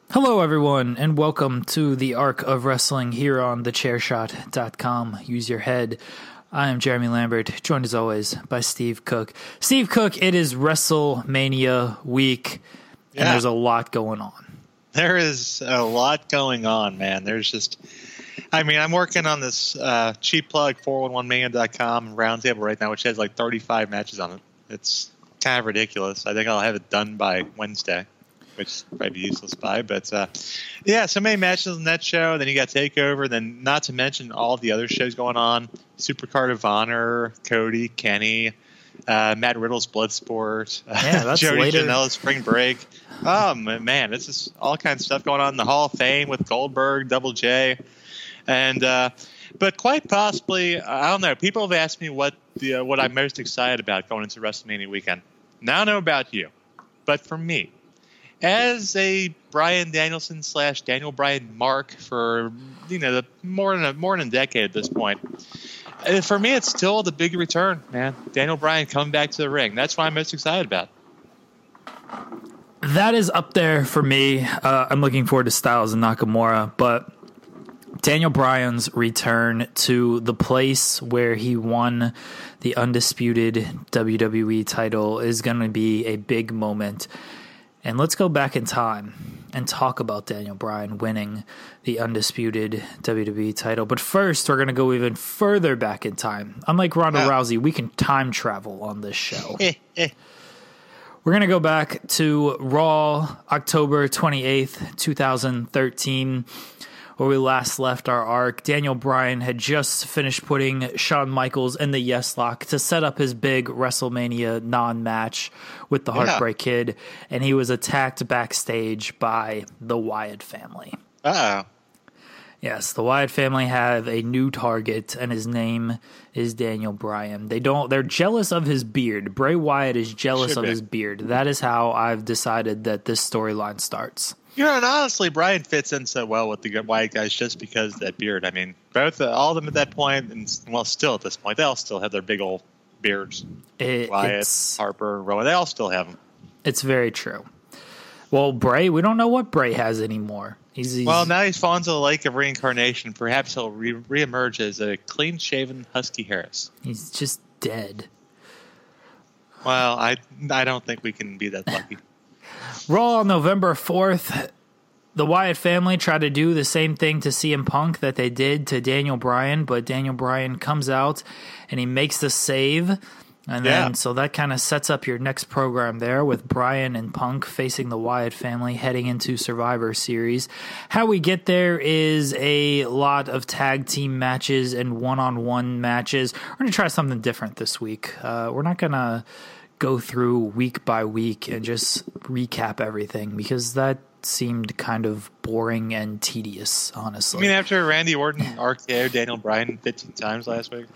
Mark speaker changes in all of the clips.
Speaker 1: Hello, everyone, and welcome to the Arc of Wrestling here on thechairshot.com. Use your head. I am Jeremy Lambert, joined as always by Steve Cook. Steve Cook, it is WrestleMania week, and there's a lot going on.
Speaker 2: There is a lot going on, man. There's just, I'm working on this cheap plug, 411mania.com roundtable right now, which has like 35 matches on it. It's kind of ridiculous. I think I'll have it done by Wednesday, which is probably useless by. But, so many matches on that show. Then you got TakeOver. Then not to mention all the other shows going on. Supercard of Honor, Cody, Kenny, Matt Riddle's Bloodsport,
Speaker 1: that's
Speaker 2: Jody
Speaker 1: later.
Speaker 2: Janela's Spring Break. Oh, man, this is all kinds of stuff going on in the Hall of Fame with Goldberg, Double J. And but quite possibly, I don't know, people have asked me what I'm most excited about going into WrestleMania weekend. Now I don't know about you, but for me, as a Bryan Danielson / Daniel Bryan mark for more than a decade at this point, for me it's still the big return, man. Daniel Bryan coming back to the ring. That's what I'm most excited about.
Speaker 1: That is up there for me. I'm looking forward to Styles and Nakamura, but Daniel Bryan's return to the place where he won the undisputed WWE title is going to be a big moment. And let's go back in time and talk about Daniel Bryan winning the undisputed WWE title. But first, we're going to go even further back in time. Unlike Ronda Rousey, we can time travel on this show. We're going to go back to Raw, October 28th, 2013, where we last left our arc. Daniel Bryan had just finished putting Shawn Michaels in the Yes Lock to set up his big WrestleMania non-match with the Heartbreak Kid, and he was attacked backstage by the Wyatt family.
Speaker 2: Uh-oh.
Speaker 1: Yes, the Wyatt family have a new target, and his name is Daniel Bryan. They're jealous of his beard. Bray Wyatt is jealous of his beard. That is how I've decided that this storyline starts.
Speaker 2: And honestly, Bryan fits in so well with the Wyatt guys just because of that beard. I mean, all of them at that point, and still at this point, they all still have their big old beards. Wyatt, Harper, Rowan, they all still have them.
Speaker 1: It's very true. Well, Bray, we don't know what Bray has anymore.
Speaker 2: Now he's fallen into the lake of reincarnation. Perhaps he'll reemerge as a clean-shaven Husky Harris.
Speaker 1: He's just dead.
Speaker 2: Well, I don't think we can be that lucky.
Speaker 1: Raw on November 4th, the Wyatt family tried to do the same thing to CM Punk that they did to Daniel Bryan, but Daniel Bryan comes out and he makes the save. And then, so that kind of sets up your next program there with Bryan and Punk facing the Wyatt family heading into Survivor Series. How we get there is a lot of tag team matches and one-on-one matches. We're going to try something different this week. We're not going to go through week by week and just recap everything because that seemed kind of boring and tedious, honestly.
Speaker 2: I mean, after Randy Orton RKO Daniel Bryan 15 times last week?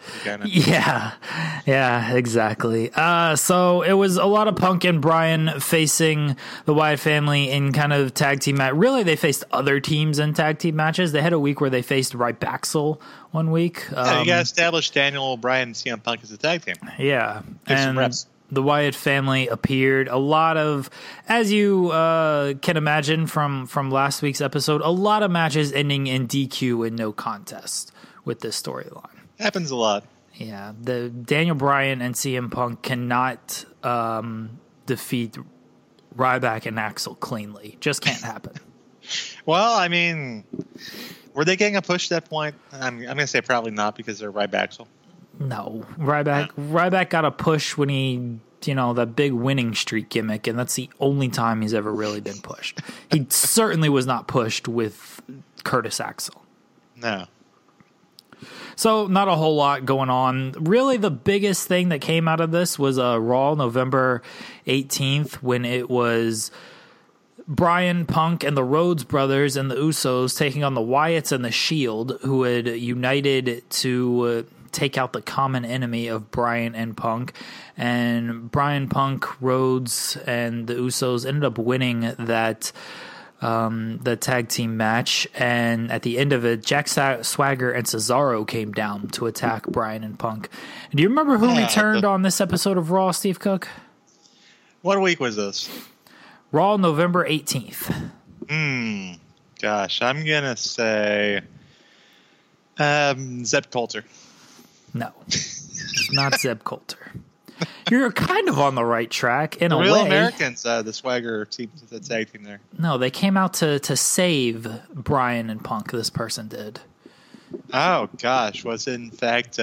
Speaker 1: Yeah, exactly. So it was a lot of Punk and Bryan facing the Wyatt family in kind of tag team match. Really, they faced other teams in tag team matches. They had a week where they faced Ryback one week.
Speaker 2: You got to establish Daniel Bryan and CM Punk as a tag team.
Speaker 1: Yeah.
Speaker 2: Give some reps.
Speaker 1: The Wyatt family appeared. A lot of, as you can imagine from last week's episode, a lot of matches ending in DQ and no contest with this storyline.
Speaker 2: Happens a lot.
Speaker 1: Yeah, the Daniel Bryan and CM Punk cannot defeat Ryback and Axel cleanly. Just can't happen.
Speaker 2: Well, I mean, were they getting a push at that point? I'm going to say probably not because they're Ryback.
Speaker 1: No, Ryback got a push when he, that big winning streak gimmick, and that's the only time he's ever really been pushed. He certainly was not pushed with Curtis Axel.
Speaker 2: No.
Speaker 1: So not a whole lot going on. Really, the biggest thing that came out of this was Raw November 18th when it was Bryan, Punk, and the Rhodes brothers and the Usos taking on the Wyatts and the Shield, who had united to take out the common enemy of Bryan and Punk. And Bryan, Punk, Rhodes, and the Usos ended up winning that the tag team match. And at the end of it, Jack Swagger and Cesaro came down to attack Bryan and Punk. And do you remember who returned on this episode of Raw, Steve Cook?
Speaker 2: What week was this?
Speaker 1: Raw, November 18th.
Speaker 2: gosh. I'm going to say Zeb Coulter.
Speaker 1: No, it's not Zeb Coulter. You're kind of on the right track in a
Speaker 2: Real
Speaker 1: way.
Speaker 2: Americans, the Swagger team, the tag team there.
Speaker 1: No, they came out to save Bryan and Punk. This person did.
Speaker 2: Oh, gosh. Was it, in fact,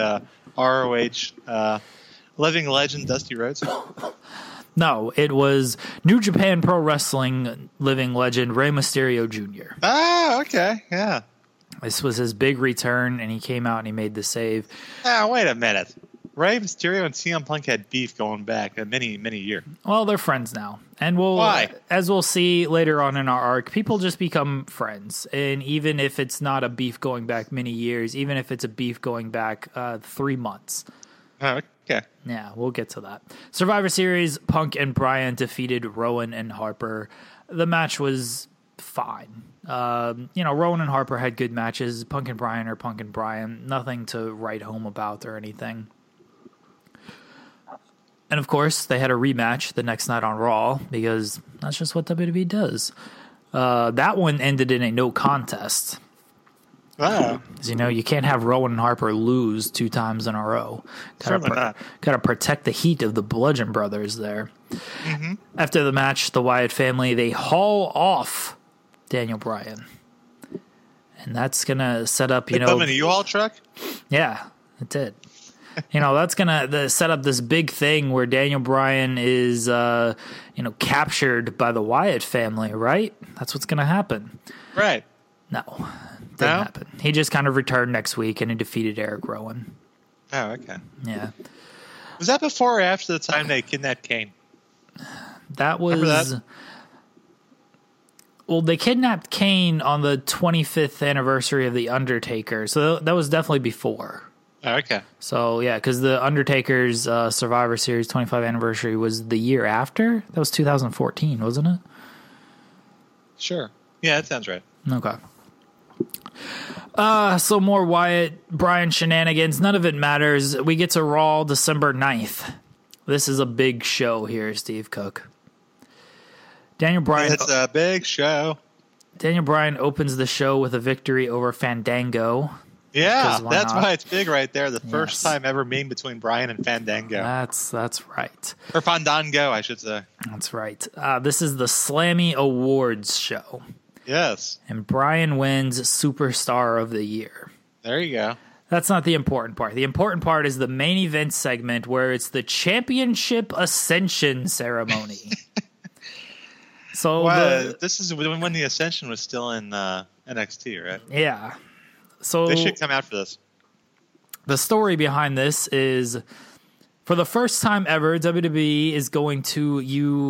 Speaker 2: ROH living legend Dusty Rhodes?
Speaker 1: No, it was New Japan Pro Wrestling living legend Rey Mysterio Jr.
Speaker 2: Ah, okay. Yeah.
Speaker 1: This was his big return, and he came out and he made the save.
Speaker 2: Now, wait a minute. Rey Mysterio and CM Punk had beef going back many, many years.
Speaker 1: Well, they're friends now. And
Speaker 2: Why?
Speaker 1: as we'll see later on in our arc, people just become friends. And even if it's not a beef going back many years, even if it's a beef going back 3 months.
Speaker 2: Oh, okay.
Speaker 1: Yeah, we'll get to that. Survivor Series, Punk and Bryan defeated Rowan and Harper. The match was fine. Rowan and Harper had good matches. Punk and Bryan are Punk and Bryan. Nothing to write home about or anything. And, of course, they had a rematch the next night on Raw because that's just what WWE does. That one ended in a no contest.
Speaker 2: Wow.
Speaker 1: As you know, you can't have Rowan and Harper lose 2 times in a row.
Speaker 2: Certainly not.
Speaker 1: Got to protect the heat of the Bludgeon Brothers there.
Speaker 2: Mm-hmm.
Speaker 1: After the match, the Wyatt family, they haul off Daniel Bryan. And that's going to set up,
Speaker 2: They put him in a U-Haul truck?
Speaker 1: Yeah, it did. That's going to set up this big thing where Daniel Bryan is, captured by the Wyatt family, right? That's what's going to happen.
Speaker 2: Right.
Speaker 1: No, didn't happen. He just kind of returned next week and he defeated Eric Rowan.
Speaker 2: Oh, okay.
Speaker 1: Yeah.
Speaker 2: Was that before or after the time they kidnapped Kane?
Speaker 1: That was...
Speaker 2: Remember that?
Speaker 1: Well, they kidnapped Kane on the 25th anniversary of The Undertaker, so that was definitely before.
Speaker 2: Oh, okay.
Speaker 1: So, yeah, because The Undertaker's Survivor Series 25th anniversary was the year after? That was 2014, wasn't it?
Speaker 2: Sure. Yeah, that sounds right.
Speaker 1: Okay. So more Wyatt, Bryan shenanigans. None of it matters. We get to Raw December 9th. This is a big show here, Steve Cook. Daniel Bryan.
Speaker 2: It's a big show.
Speaker 1: Daniel Bryan opens the show with a victory over Fandango.
Speaker 2: Yeah,
Speaker 1: Why
Speaker 2: that's
Speaker 1: not?
Speaker 2: why it's big right there. The first
Speaker 1: Yes.
Speaker 2: time ever meeting between Bryan and Fandango.
Speaker 1: That's right.
Speaker 2: Or Fandango, I should say.
Speaker 1: That's right. This is the Slammy Awards show.
Speaker 2: Yes.
Speaker 1: And Bryan wins Superstar of the Year.
Speaker 2: There you go.
Speaker 1: That's not the important part. The important part is the main event segment where it's the Championship Ascension ceremony. So
Speaker 2: Well, this is when the Ascension was still in NXT, right?
Speaker 1: yeah. So
Speaker 2: They should come out for this.
Speaker 1: the story behind this is, for the first time ever, WWE is going to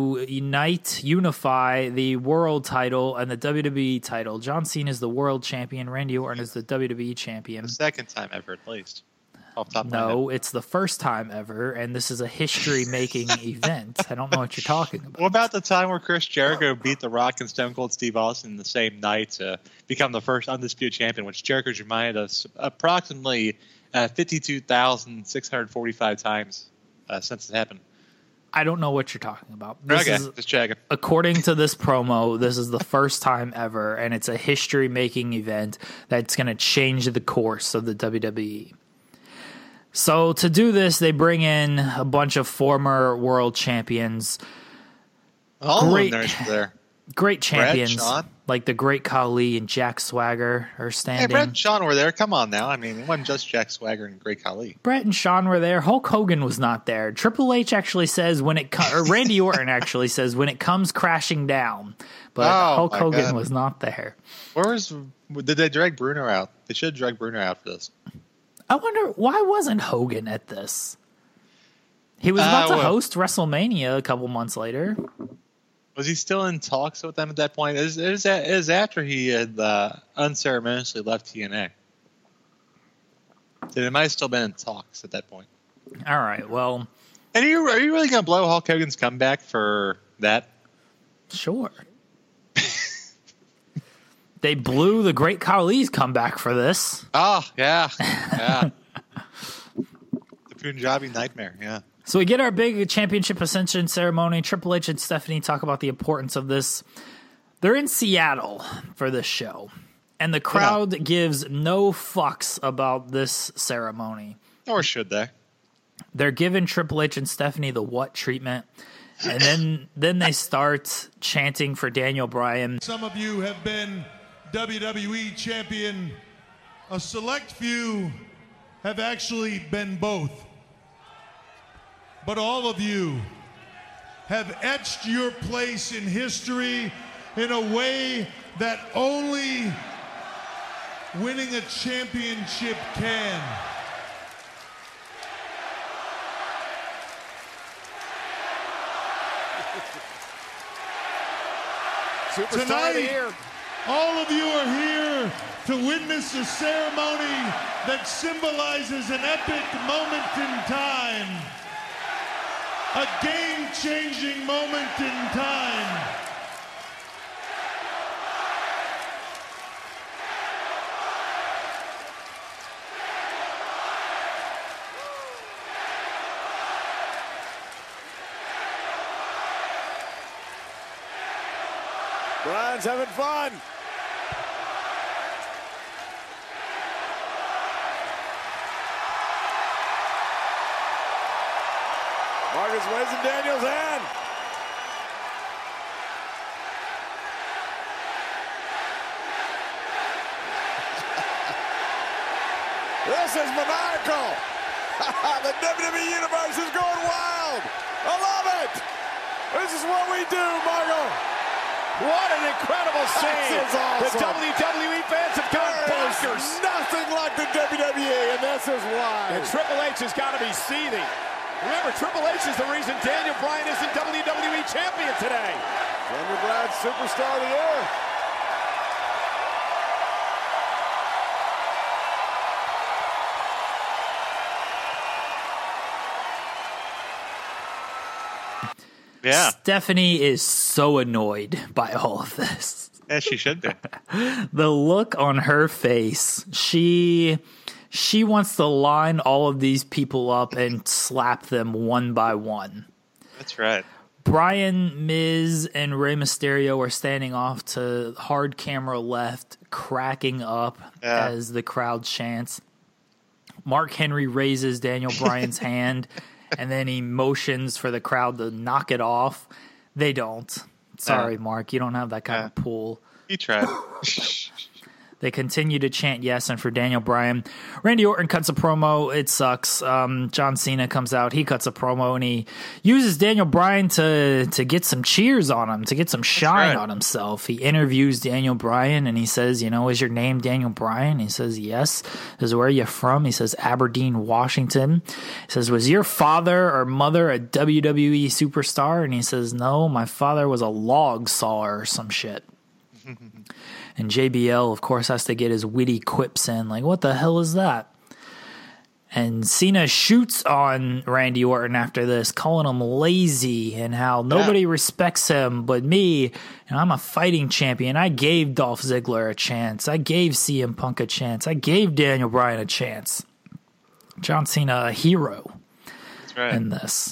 Speaker 1: unify the world title and the WWE title. John Cena is the world champion. Randy Orton is the WWE champion.
Speaker 2: The second time ever, at least. Off the top of my head.
Speaker 1: No, it's the first time ever, and this is a history-making event. I don't know what you're talking about.
Speaker 2: What about the time where Chris Jericho beat The Rock and Stone Cold Steve Austin the same night to become the first undisputed champion, which Jericho's reminded us approximately 52,645 times since it happened.
Speaker 1: I don't know what you're talking about.
Speaker 2: Okay, just checking.
Speaker 1: According to this promo, this is the first time ever, and it's a history-making event that's going to change the course of the WWE. So to do this, they bring in a bunch of former world champions.
Speaker 2: All
Speaker 1: Great.
Speaker 2: of them there.
Speaker 1: Great champions,
Speaker 2: Shawn.
Speaker 1: like the Great Khali and Jack Swagger are
Speaker 2: Hey,
Speaker 1: standing.
Speaker 2: Brett and Sean were there. Come on now. I mean, it wasn't just Jack Swagger and Great Khali.
Speaker 1: Brett and Sean were there. Hulk Hogan was not there. Triple H actually says or Randy Orton actually says when it comes crashing down. But Hulk
Speaker 2: my
Speaker 1: Hogan
Speaker 2: God.
Speaker 1: was not there.
Speaker 2: Did they drag Bruno out? They should drag Bruno out for this.
Speaker 1: I wonder, why wasn't Hogan at this? He was about to host WrestleMania a couple months later.
Speaker 2: Was he still in talks with them at that point? It was after he had unceremoniously left TNA. So they might have still been in talks at that point.
Speaker 1: All right, well,
Speaker 2: And are you really going to blow Hulk Hogan's comeback for that?
Speaker 1: sure. They blew the Great Khali's comeback for this.
Speaker 2: Oh, yeah. Yeah. The Punjabi Nightmare, yeah.
Speaker 1: So we get our big championship ascension ceremony. Triple H and Stephanie talk about the importance of this. They're in Seattle for this show, and the crowd gives no fucks about this ceremony.
Speaker 2: Or should they?
Speaker 1: They're giving Triple H and Stephanie the what treatment, and then they start chanting for Daniel Bryan.
Speaker 3: Some of you have been WWE champion. A select few have actually been both. But all of you have etched your place in history in a way that only winning a championship can. Tonight, all of you are here to witness a ceremony that symbolizes an epic moment in time. A game-changing moment in time.
Speaker 4: Bryan's having fun. Marcus raising Daniel's hand. This is maniacal. The WWE Universe is going wild. I love it. This is what we do, Margo.
Speaker 5: What an incredible scene.
Speaker 4: This is awesome.
Speaker 5: The WWE fans have gone bonkers.
Speaker 4: Nothing like the WWE, and this is why.
Speaker 5: And Triple H has got to be seething. Remember, Triple H is the reason Daniel Bryan isn't WWE champion today.
Speaker 4: Daniel Bryan, superstar of the year.
Speaker 2: Yeah.
Speaker 1: Stephanie is so annoyed by all of this.
Speaker 2: Yeah, she should be.
Speaker 1: The look on her face, she wants to line all of these people up and slap them one by one.
Speaker 2: That's right.
Speaker 1: Bryan, Miz, and Rey Mysterio are standing off to hard camera left, cracking up as the crowd chants. Mark Henry raises Daniel Bryan's hand, and then he motions for the crowd to knock it off. They don't. Sorry, Mark, you don't have that kind of pull.
Speaker 2: He tried.
Speaker 1: They continue to chant yes, and for Daniel Bryan, Randy Orton cuts a promo. It sucks. John Cena comes out. He cuts a promo, and he uses Daniel Bryan to get some cheers on him, to get some shine on himself. He interviews Daniel Bryan, and he says, is your name Daniel Bryan? He says, yes. He says, where are you from? He says, Aberdeen, Washington. He says, was your father or mother a WWE superstar? And he says, no, my father was a log sawer or some shit. And JBL, of course, has to get his witty quips in, like, what the hell is that? And Cena shoots on Randy Orton after this, calling him lazy and how nobody respects him but me. And I'm a fighting champion. I gave Dolph Ziggler a chance. I gave CM Punk a chance. I gave Daniel Bryan a chance. John Cena, a hero in this.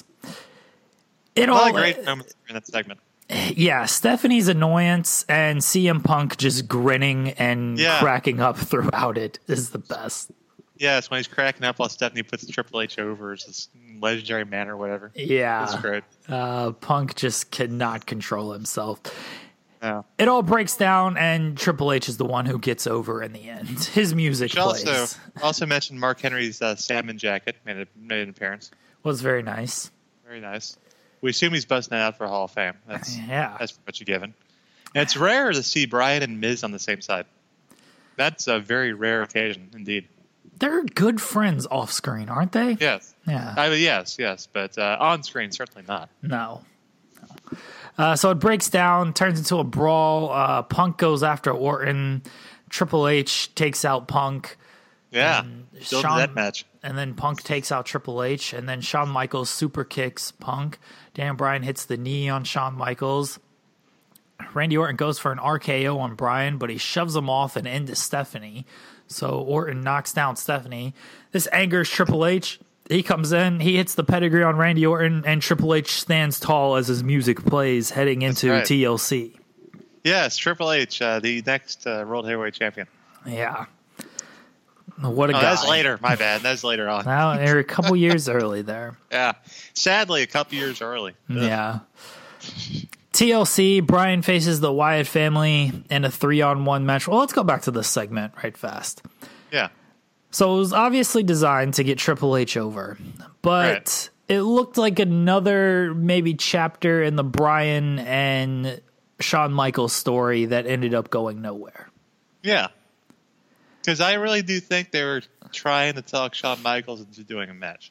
Speaker 2: A lot of great moments in that segment.
Speaker 1: Yeah, Stephanie's annoyance and CM Punk just grinning and cracking up throughout it is the best.
Speaker 2: Yeah, it's when he's cracking up while Stephanie puts Triple H over as this legendary man or whatever.
Speaker 1: Yeah.
Speaker 2: It's great.
Speaker 1: Punk just cannot control himself.
Speaker 2: Yeah.
Speaker 1: It all breaks down, and Triple H is the one who gets over in the end. His music plays.
Speaker 2: Also mentioned Mark Henry's salmon jacket made an appearance.
Speaker 1: Was very nice.
Speaker 2: Very nice. We assume he's busting out for Hall of Fame. That's pretty much a given. And it's rare to see Bryan and Miz on the same side. That's a very rare occasion, indeed.
Speaker 1: They're good friends off screen, aren't they?
Speaker 2: Yes.
Speaker 1: Yeah.
Speaker 2: Yes. But on screen, certainly not.
Speaker 1: No. So it breaks down, turns into a brawl. Punk goes after Orton. Triple H takes out Punk.
Speaker 2: Yeah. Build that match.
Speaker 1: And then Punk takes out Triple H. And then Shawn Michaels super kicks Punk. Dan Bryan hits the knee on Shawn Michaels. Randy Orton goes for an RKO on Bryan, but he shoves him off and into Stephanie. So Orton knocks down Stephanie. This angers Triple H. He comes in, he hits the pedigree on Randy Orton, and Triple H stands tall as his music plays heading into TLC.
Speaker 2: Yes, Triple H, the next World Heavyweight Champion.
Speaker 1: Yeah. What a guy.
Speaker 2: That's later. My bad. That's later on.
Speaker 1: Now they're a couple years early there.
Speaker 2: Yeah. Sadly, a couple years early.
Speaker 1: Yeah. TLC, Bryan faces the Wyatt family in a 3-on-1 match. Well, let's go back to this segment right fast.
Speaker 2: Yeah.
Speaker 1: So it was obviously designed to get Triple H over, but it looked like another maybe chapter in the Bryan and Shawn Michaels story that ended up going nowhere.
Speaker 2: Yeah. Because I really do think they were trying to talk Shawn Michaels into doing a match.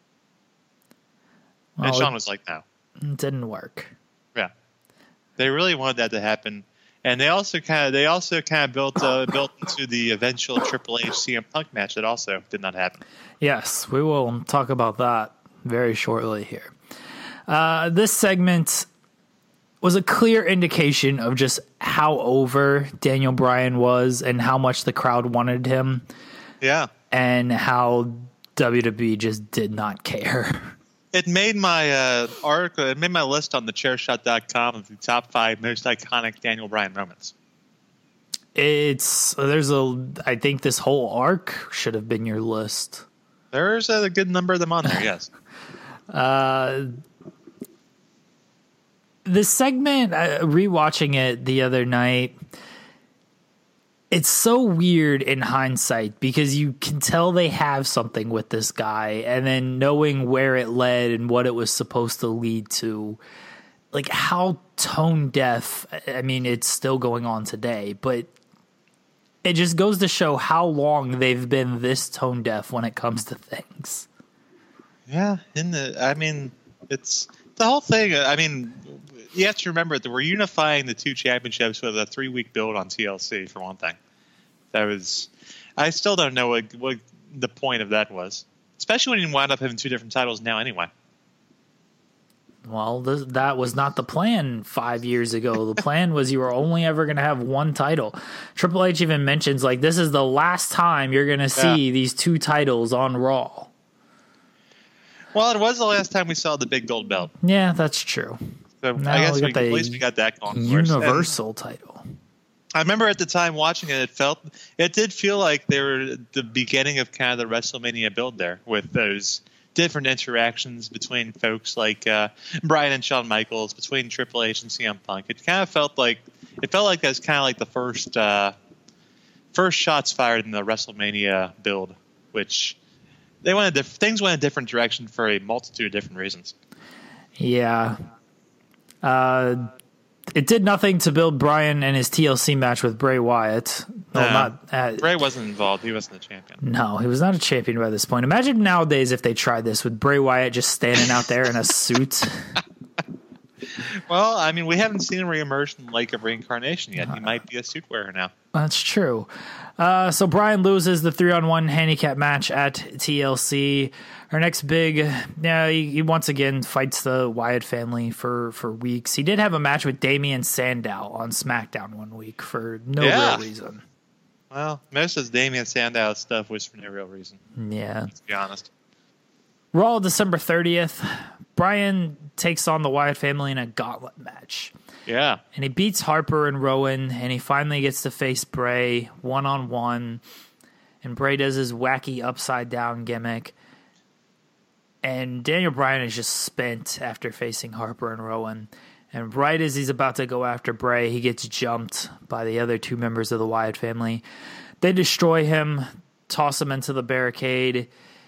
Speaker 1: Well,
Speaker 2: And Shawn was like, no.
Speaker 1: It didn't work.
Speaker 2: Yeah. They really wanted that to happen. And they also kind of built into the eventual Triple H CM Punk match that also did not happen.
Speaker 1: Yes, we will talk about that very shortly here. This segment was a clear indication of just how over Daniel Bryan was and how much the crowd wanted him.
Speaker 2: Yeah.
Speaker 1: And how WWE just did not care.
Speaker 2: It made my article. It made my list on thechairshot.com of the top 5 most iconic Daniel Bryan moments.
Speaker 1: I think this whole arc should have been your list.
Speaker 2: There's a good number of them on there. Yes.
Speaker 1: This segment, rewatching it the other night, it's so weird in hindsight because you can tell they have something with this guy, and then knowing where it led and what it was supposed to lead to, like how tone deaf. I mean, it's still going on today, but it just goes to show how long they've been this tone deaf when it comes to things.
Speaker 2: Yeah, it's the whole thing. I mean, you have to remember that we're unifying the 2 championships with a 3-week build on TLC for one thing. I still don't know what the point of that was, especially when you wound up having 2 different titles now anyway.
Speaker 1: Well, that was not the plan 5 years ago. The plan was you were only ever going to have 1 title. Triple H even mentions, like, this is the last time you're going to see these 2 titles on Raw.
Speaker 2: Well, it was the last time we saw the big gold belt.
Speaker 1: Yeah, that's true.
Speaker 2: So
Speaker 1: Now
Speaker 2: I guess
Speaker 1: we
Speaker 2: at
Speaker 1: got the
Speaker 2: least we got that going.
Speaker 1: Universal title.
Speaker 2: I remember at the time watching it, it did feel like they were the beginning of kind of the WrestleMania build there, with those different interactions between folks like Bryan and Shawn Michaels, between Triple H and CM Punk. It kind of felt like that was kind of like the first shots fired in the WrestleMania build, which things went a different direction for a multitude of different reasons.
Speaker 1: Yeah. It did nothing to build Bryan and his TLC match with Bray Wyatt.
Speaker 2: Bray wasn't involved. He wasn't the champion.
Speaker 1: No, he was not a champion by this point. Imagine nowadays if they tried this with Bray Wyatt just standing out there in a suit.
Speaker 2: Well, I mean, we haven't seen him reemerge in Lake of Reincarnation yet. He might be a suit wearer now.
Speaker 1: That's true. So Bryan loses the 3-on-1 handicap match at TLC. Our next big, he once again fights the Wyatt family for weeks. He did have a match with Damian Sandow on SmackDown one week for no real reason.
Speaker 2: Well, most of Damian Sandow stuff was for no real reason.
Speaker 1: Yeah.
Speaker 2: Let's be honest.
Speaker 1: Raw, December 30th. Bryan takes on the Wyatt family in a gauntlet match.
Speaker 2: Yeah.
Speaker 1: And he beats Harper and Rowan, and he finally gets to face Bray one-on-one. And Bray does his wacky upside-down gimmick. And Daniel Bryan is just spent after facing Harper and Rowan. And right as he's about to go after Bray, he gets jumped by the other 2 members of the Wyatt family. They destroy him, toss him into the barricade,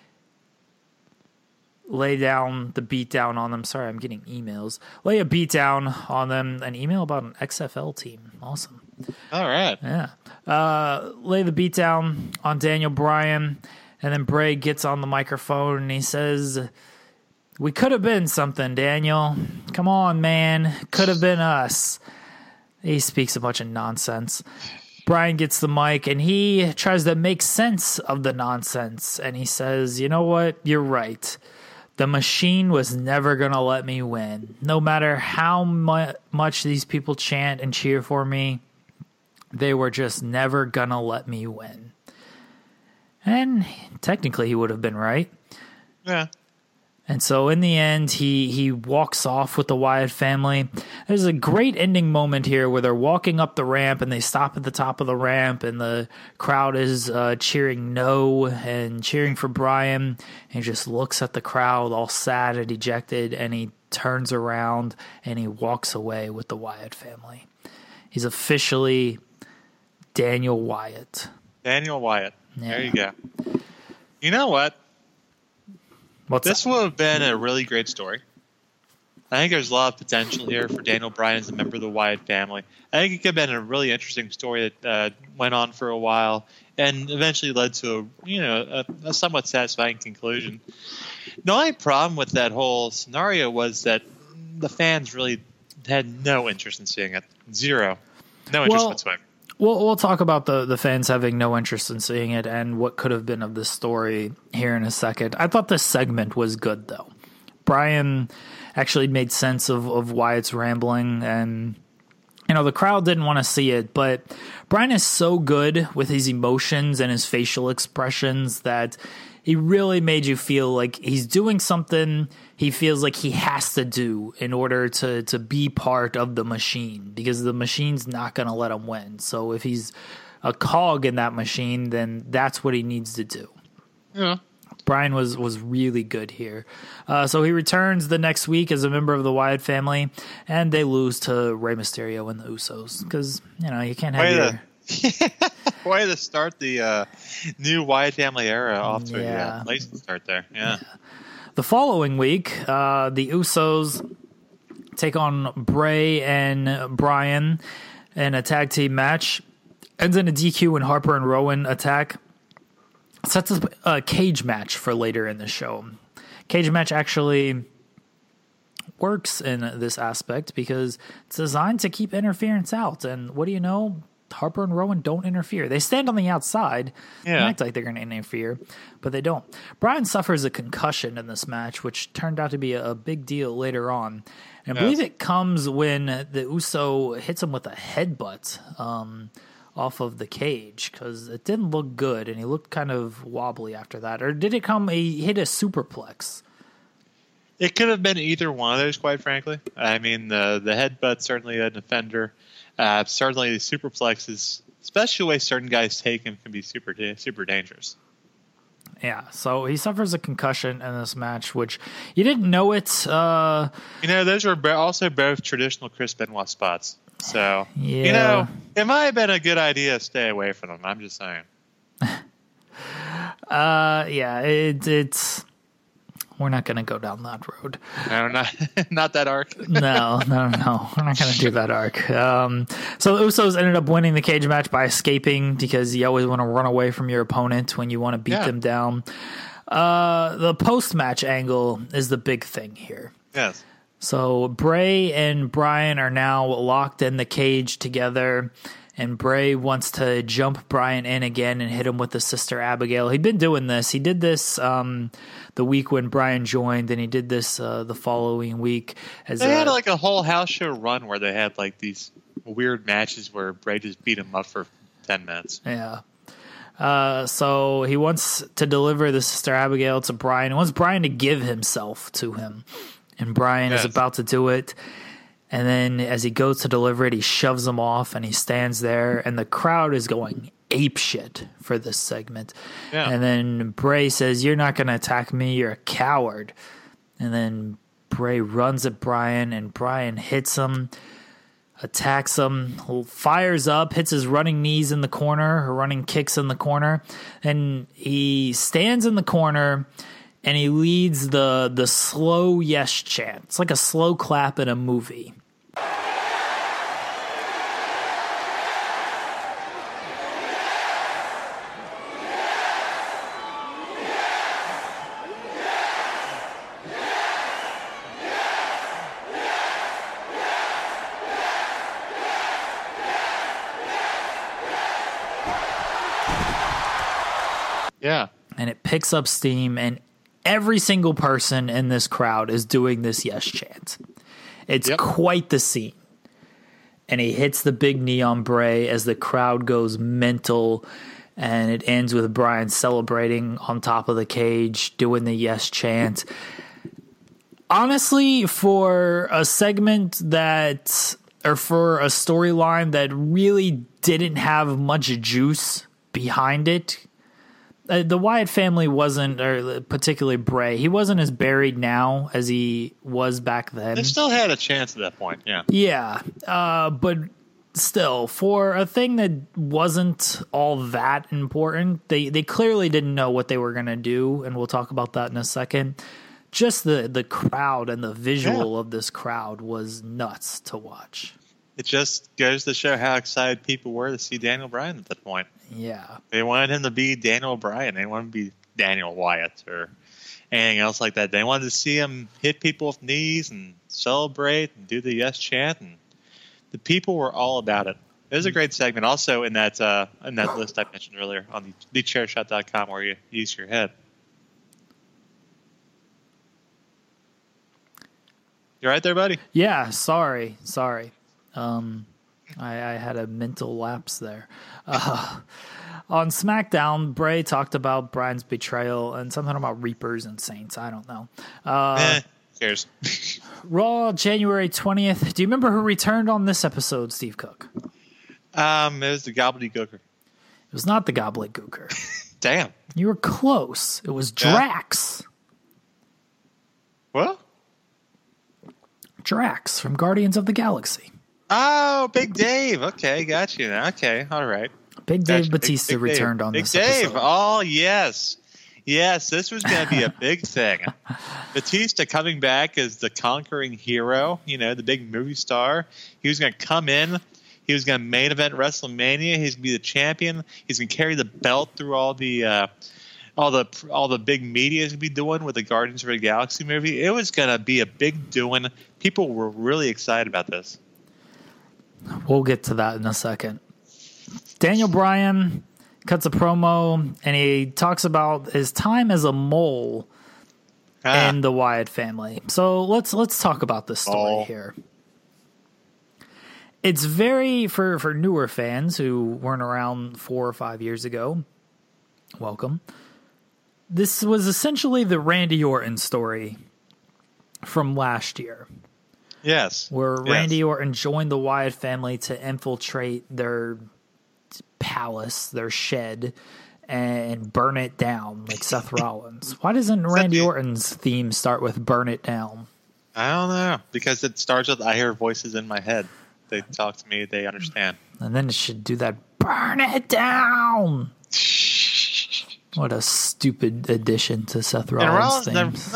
Speaker 1: lay down the beatdown on them. Sorry, I'm getting emails. Lay a beatdown on them. An email about an XFL team. Awesome.
Speaker 2: All right.
Speaker 1: Yeah. Lay the beatdown on Daniel Bryan. And then Bray gets on the microphone and he says, "We could have been something, Daniel. Come on, man. Could have been us." He speaks a bunch of nonsense. Bryan gets the mic and he tries to make sense of the nonsense. And he says, "You know what? You're right. The machine was never going to let me win. No matter how much these people chant and cheer for me, they were just never going to let me win." And technically he would have been right.
Speaker 2: Yeah.
Speaker 1: And so in the end, he walks off with the Wyatt family. There's a great ending moment here where they're walking up the ramp and they stop at the top of the ramp and the crowd is cheering no and cheering for Bryan. And he just looks at the crowd all sad and dejected, and he turns around and he walks away with the Wyatt family. He's officially Daniel Wyatt.
Speaker 2: Daniel Wyatt.
Speaker 1: Yeah.
Speaker 2: There you go. You know what? This would have been a really great story. I think there's a lot of potential here for Daniel Bryan as a member of the Wyatt family. I think it could have been a really interesting story that went on for a while and eventually led to a somewhat satisfying conclusion. The only problem with that whole scenario was that the fans really had no interest in seeing it. Zero. No interest whatsoever.
Speaker 1: We'll talk about the fans having no interest in seeing it and what could have been of this story here in a second. I thought this segment was good, though. Bryan actually made sense of Wyatt's rambling, and the crowd didn't want to see it, but Bryan is so good with his emotions and his facial expressions that he really made you feel like he's doing something he feels like he has to do in order to be part of the machine, because the machine's not going to let him win. So if he's a cog in that machine, then that's what he needs to do.
Speaker 2: Yeah.
Speaker 1: Bryan was really good here. So he returns the next week as a member of the Wyatt family, and they lose to Rey Mysterio and the Usos because, you can't have
Speaker 2: way to start the new Wyatt family era off to a late start there. Yeah.
Speaker 1: The following week, the Usos take on Bray and Bryan in a tag team match. Ends in a DQ when Harper and Rowan attack. Sets up a cage match for later in the show. Cage match actually works in this aspect because it's designed to keep interference out. And what do you know? Harper and Rowan don't interfere. They stand on the outside and act like they're going to interfere, but they don't. Bryan suffers a concussion in this match, which turned out to be a big deal later on. And I believe it comes when the Uso hits him with a headbutt off of the cage, because it didn't look good, and he looked kind of wobbly after that. Or did it come, he hit a superplex?
Speaker 2: It could have been either one of those, quite frankly. I mean, the headbutt certainly an offender. Certainly the superplexes, especially the way certain guys take them, can be super dangerous.
Speaker 1: Yeah, so he suffers a concussion in this match, which you didn't know it.
Speaker 2: Those were also both traditional Chris Benoit spots. So, it might have been a good idea to stay away from them. I'm just saying. It's... We're not going to go down that road. No, not that arc.
Speaker 1: No. We're not going to do that arc. So the Usos ended up winning the cage match by escaping, because you always want to run away from your opponent when you want to beat them down. The post-match angle is the big thing here.
Speaker 2: Yes.
Speaker 1: So Bray and Bryan are now locked in the cage together, and Bray wants to jump Bryan in again and hit him with the Sister Abigail. He'd been doing this. He did this the week when Bryan joined, and he did this the following week. They
Speaker 2: had like a whole house show run where they had like these weird matches where Bray just beat him up for 10 minutes.
Speaker 1: Yeah. So he wants to deliver the Sister Abigail to Bryan. He wants Bryan to give himself to him. And Bryan is about to do it. And then as he goes to deliver it, he shoves him off and he stands there. And the crowd is going apeshit for this segment. Yeah. And then Bray says, "You're not going to attack me. You're a coward." And then Bray runs at Bryan, and Bryan hits him, attacks him, fires up, hits his running knees in the corner, or running kicks in the corner. And he stands in the corner, and he leads the slow yes chant. It's like a slow clap in a movie.
Speaker 2: Yeah.
Speaker 1: And it picks up steam, and every single person in this crowd is doing this yes chant. It's quite the scene. And he hits the big knee on Bray as the crowd goes mental, and it ends with Bryan celebrating on top of the cage, doing the yes chant. Honestly, for a segment or for a storyline that really didn't have much juice behind it, the Wyatt family wasn't, or particularly Bray, he wasn't as buried now as he was back then.
Speaker 2: They still had a chance at that point, yeah.
Speaker 1: Yeah, but still, for a thing that wasn't all that important, they clearly didn't know what they were going to do, and we'll talk about that in a second. Just the crowd and the visual of this crowd was nuts to watch.
Speaker 2: It just goes to show how excited people were to see Daniel Bryan at that point.
Speaker 1: Yeah.
Speaker 2: They wanted him to be Daniel Bryan. They wanted him to be Daniel Wyatt or anything else like that. They wanted to see him hit people with knees and celebrate and do the yes chant. And the people were all about it. It was a great segment. Also in that list I mentioned earlier on thechairshot.com where you use your head. You right there, buddy?
Speaker 1: Yeah, sorry. I had a mental lapse there. On SmackDown, Bray talked about Bryan's betrayal and something about Reapers and Saints. I don't know.
Speaker 2: Cheers.
Speaker 1: Raw, January 20th. Do you remember who returned on this episode, Steve Cook?
Speaker 2: It was the Gobbledygooker.
Speaker 1: It was not the Gobbledygooker.
Speaker 2: Damn.
Speaker 1: You were close. It was Drax.
Speaker 2: What?
Speaker 1: Drax from Guardians of the Galaxy.
Speaker 2: Oh, Big Dave. Okay, got you. Okay, all right.
Speaker 1: Big Dave Batista Big returned on this episode.
Speaker 2: Big Dave. Oh, yes. Yes, this was going to be a big thing. Batista coming back as the conquering hero, the big movie star. He was going to come in. He was going to main event WrestleMania. He's going to be the champion. He's going to carry the belt through all the big media is going to be doing with the Guardians of the Galaxy movie. It was going to be a big doing. People were really excited about this.
Speaker 1: We'll get to that in a second. Daniel Bryan cuts a promo, and he talks about his time as a mole in the Wyatt family. So let's talk about this story here. It's very, for newer fans who weren't around 4 or 5 years ago, welcome. This was essentially the Randy Orton story from last year.
Speaker 2: Yes.
Speaker 1: Where Randy Orton joined the Wyatt family to infiltrate their palace, their shed, and burn it down like Seth Rollins. Why doesn't Randy Orton's theme start with "Burn It Down"?
Speaker 2: I don't know. Because it starts with "I hear voices in my head." They talk to me. They understand.
Speaker 1: And then it should do that "Burn It Down." What a stupid addition to Seth Rollins' themes.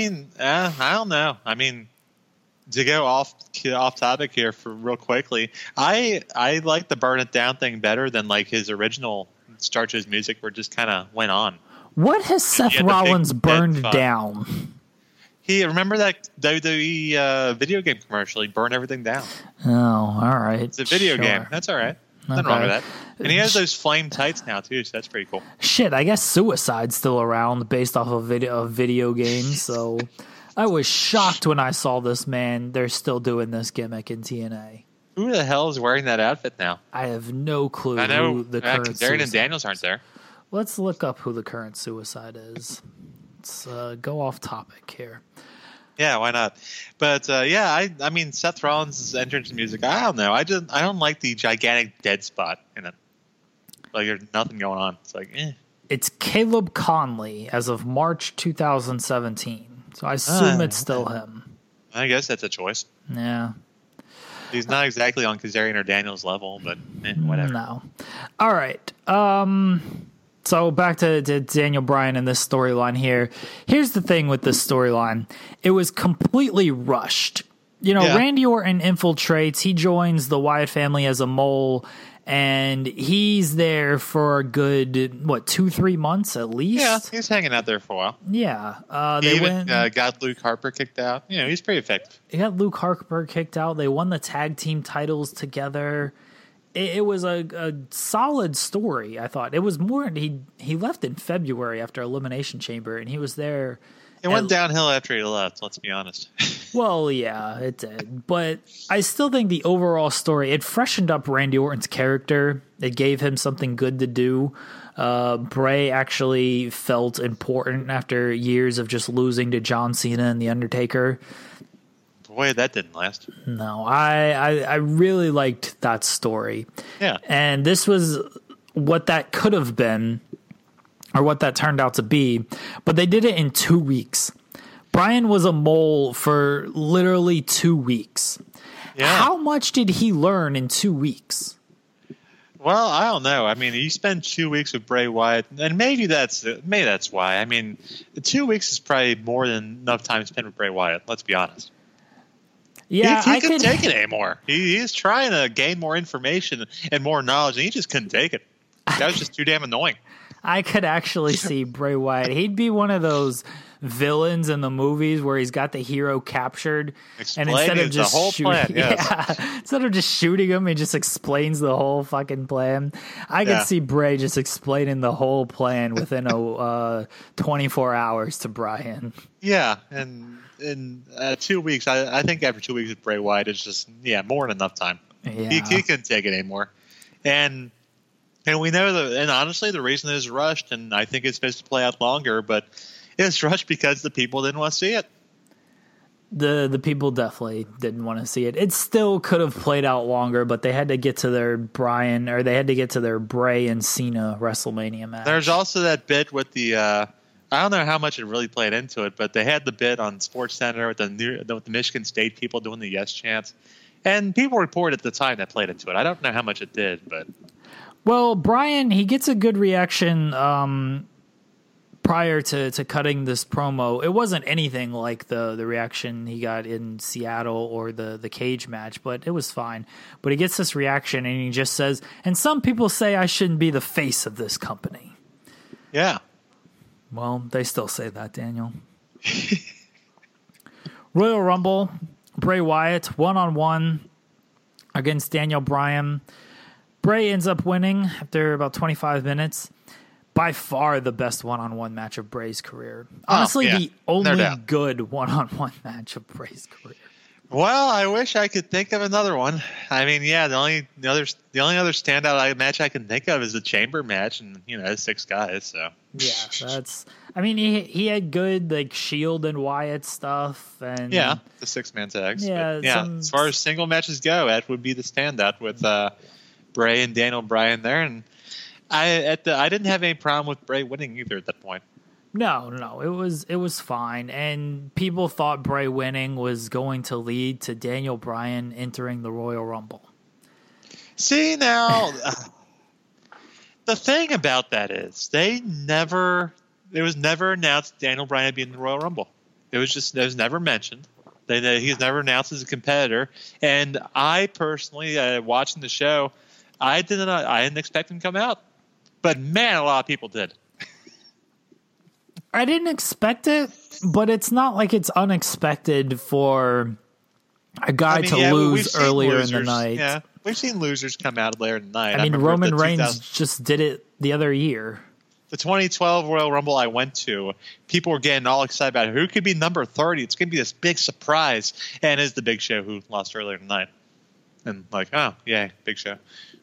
Speaker 2: I don't know. I mean, to go off topic here for real quickly, I like the "Burn It Down" thing better than like his original start to his music where it just kind of went on.
Speaker 1: What has Seth Rollins burned down?
Speaker 2: Remember that WWE video game commercial? He burned everything down.
Speaker 1: Oh, all right.
Speaker 2: It's a video game. That's all right. Nothing wrong with that. And he has those flame tights now too, so that's pretty cool.
Speaker 1: Shit, I guess Suicide's still around based off of video games. So I was shocked when I saw this man. They're still doing this gimmick in TNA.
Speaker 2: Who the hell is wearing that outfit now?
Speaker 1: I have no clue.
Speaker 2: I know
Speaker 1: who the current
Speaker 2: Darren and Daniels aren't there.
Speaker 1: Let's look up who the current Suicide is. Let's go off topic here.
Speaker 2: Yeah, why not? But I mean, Seth Rollins' entrance music. I don't know. I don't like the gigantic dead spot in it. Like there's nothing going on. It's like,
Speaker 1: It's Caleb Conley as of March 2017. So I assume it's still him.
Speaker 2: I guess that's a choice.
Speaker 1: Yeah.
Speaker 2: He's not exactly on Kazarian or Daniels level, but whatever.
Speaker 1: No. All right. So back to Daniel Bryan and this storyline here. Here's the thing with this storyline. It was completely rushed. Randy Orton infiltrates. He joins the Wyatt family as a mole, and he's there for a good, 2-3 months at least?
Speaker 2: Yeah, he's hanging out there for a while.
Speaker 1: Yeah.
Speaker 2: They even got Luke Harper kicked out. He's pretty effective.
Speaker 1: He got Luke Harper kicked out. They won the tag team titles together. It was a solid story, I thought. It was more, he left in February after Elimination Chamber, and he was there.
Speaker 2: It went downhill after he left, let's be honest.
Speaker 1: Well, yeah, it did. But I still think the overall story, it freshened up Randy Orton's character. It gave him something good to do. Bray actually felt important after years of just losing to John Cena and The Undertaker.
Speaker 2: Boy, that didn't last.
Speaker 1: No, I really liked that story.
Speaker 2: Yeah.
Speaker 1: And this was what that could have been, or what that turned out to be, but they did it in 2 weeks. Bryan was a mole for literally 2 weeks.
Speaker 2: Yeah.
Speaker 1: How much did he learn in 2 weeks?
Speaker 2: Well, I don't know. I mean, you spend 2 weeks with Bray Wyatt, and maybe that's why. I mean, 2 weeks is probably more than enough time spent with Bray Wyatt. Let's be honest.
Speaker 1: Yeah,
Speaker 2: he couldn't take it anymore. He's trying to gain more information and more knowledge, and he just couldn't take it. That was just too damn annoying.
Speaker 1: I could actually see Bray Wyatt. He'd be one of those villains in the movies where he's got the hero captured, and instead of just
Speaker 2: the whole plan, yes.
Speaker 1: instead of just shooting him, he just explains the whole fucking plan. I could see Bray just explaining the whole plan within 24 hours to Bryan.
Speaker 2: Yeah, and in 2 weeks, I think after 2 weeks with Bray Wyatt, it's just more than enough time.
Speaker 1: Yeah.
Speaker 2: He couldn't take it anymore, and we know that. And honestly, the reason it was rushed, and I think it's supposed to play out longer, but it's rushed because the people didn't want to see it.
Speaker 1: The people definitely didn't want to see it. It still could have played out longer, but they had to get to their Bray and Cena WrestleMania match.
Speaker 2: There's also that bit with the I don't know how much it really played into it, but they had the bit on SportsCenter with the Michigan State people doing the yes chants, and people reported at the time that played into it. I don't know how much it did, but
Speaker 1: well, Bryan, he gets a good reaction prior to cutting this promo. It wasn't anything like the reaction he got in Seattle or the cage match, but it was fine. But he gets this reaction, and he just says, and some people say I shouldn't be the face of this company.
Speaker 2: Yeah.
Speaker 1: Well, they still say that, Daniel. Royal Rumble, Bray Wyatt, one-on-one against Daniel Bryan. Bray ends up winning after about 25 minutes. By far the best one-on-one match of Bray's career. Honestly, the only good one-on-one match of Bray's career.
Speaker 2: Well, I wish I could think of another one. I mean, the only other standout match I can think of is the Chamber match, and it's 6 guys. So
Speaker 1: yeah, that's. I mean, he had good like Shield and Wyatt stuff, and
Speaker 2: the 6-man tags.
Speaker 1: Yeah,
Speaker 2: but, as far as single matches go, that would be the standout with Bray and Daniel Bryan there, and I didn't have any problem with Bray winning either at that point.
Speaker 1: No, it was fine, and people thought Bray winning was going to lead to Daniel Bryan entering the Royal Rumble.
Speaker 2: See, now the thing about that is it was never announced Daniel Bryan would be in the Royal Rumble. It was never mentioned. He was never announced as a competitor, and I personally, watching the show, I didn't expect him to come out, but man, a lot of people did.
Speaker 1: I didn't expect it, but it's not like it's unexpected for a guy to lose earlier in the night.
Speaker 2: Yeah, we've seen losers come out later in the night.
Speaker 1: I mean, Roman Reigns just did it the other year.
Speaker 2: The 2012 Royal Rumble I went to, people were getting all excited about who could be number 30. It's going to be this big surprise. And it's the Big Show who lost earlier in the night. And like, oh, yeah, Big Show.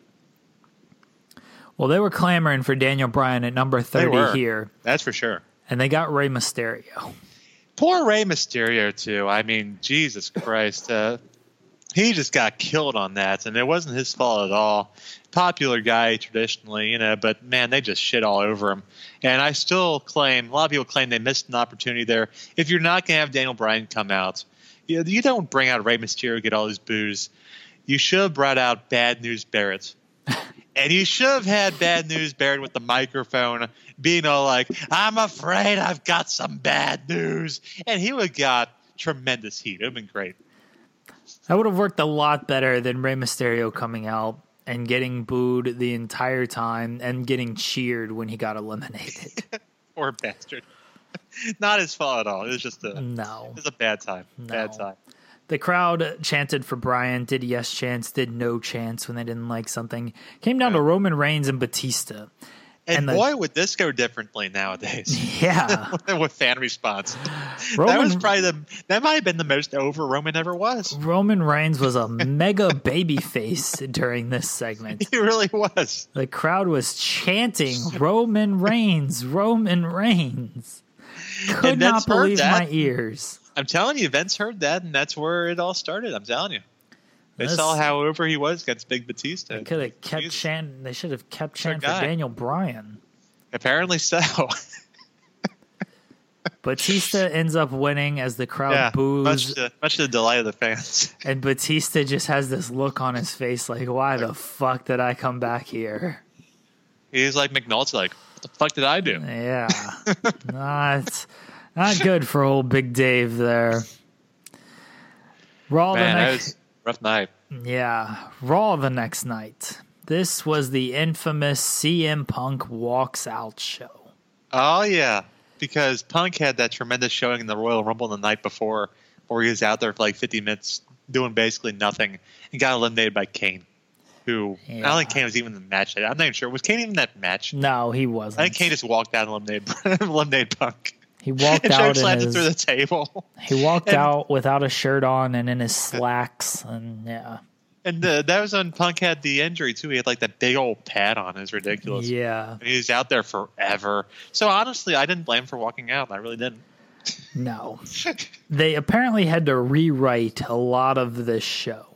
Speaker 1: Well, they were clamoring for Daniel Bryan at number 30 here.
Speaker 2: That's for sure.
Speaker 1: And they got Rey Mysterio.
Speaker 2: Poor Rey Mysterio, too. I mean, Jesus Christ. He just got killed on that, and it wasn't his fault at all. Popular guy traditionally, but, man, they just shit all over him. And I still claim, a lot of people claim they missed an opportunity there. If you're not going to have Daniel Bryan come out, you don't bring out Rey Mysterio, get all his boos. You should have brought out Bad News Barrett. And you should have had Bad News Barrett with the microphone being all like, I'm afraid I've got some bad news. And he would have got tremendous heat. It would have been great.
Speaker 1: That would have worked a lot better than Rey Mysterio coming out and getting booed the entire time and getting cheered when he got eliminated.
Speaker 2: Poor bastard. Not his fault at all. It was just It was a bad time.
Speaker 1: No.
Speaker 2: Bad time.
Speaker 1: The crowd chanted for Bryan, did yes chants, did no chants when they didn't like something. Came down to Roman Reigns and Batista.
Speaker 2: And boy, would this go differently nowadays.
Speaker 1: Yeah.
Speaker 2: With fan response.
Speaker 1: Roman,
Speaker 2: that might have been the most over Roman ever was.
Speaker 1: Roman Reigns was a mega baby face during this segment.
Speaker 2: He really was.
Speaker 1: The crowd was chanting, Roman Reigns, Roman Reigns. Could not believe my ears.
Speaker 2: I'm telling you, Vince heard that, and that's where it all started. I'm telling you. They saw how over he was against Big Batista.
Speaker 1: They could have kept chanting. They should have kept chanting for Daniel Bryan.
Speaker 2: Apparently so.
Speaker 1: Batista ends up winning as the crowd boos.
Speaker 2: Much to the delight of the fans.
Speaker 1: And Batista just has this look on his face like, why the fuck did I come back here?
Speaker 2: He's like McNulty, like, what the fuck did I do?
Speaker 1: Yeah. Not good for old Big Dave there. Raw
Speaker 2: that was a rough night.
Speaker 1: Yeah. Raw the next night. This was the infamous CM Punk Walks Out show.
Speaker 2: Oh, yeah. Because Punk had that tremendous showing in the Royal Rumble the night before, where he was out there for like 50 minutes doing basically nothing and got eliminated by Kane. Who, I don't think Kane was even in the match. I'm not even sure. Was Kane even in that match?
Speaker 1: No, he wasn't.
Speaker 2: I think Kane just walked out and eliminated Punk.
Speaker 1: He walked out
Speaker 2: and through the table.
Speaker 1: He walked out without a shirt on and in his slacks, and
Speaker 2: And that was when Punk had the injury too. He had like that big old pad on. It was ridiculous.
Speaker 1: Yeah,
Speaker 2: and he was out there forever. So honestly, I didn't blame him for walking out. I really didn't.
Speaker 1: No, they apparently had to rewrite a lot of this show.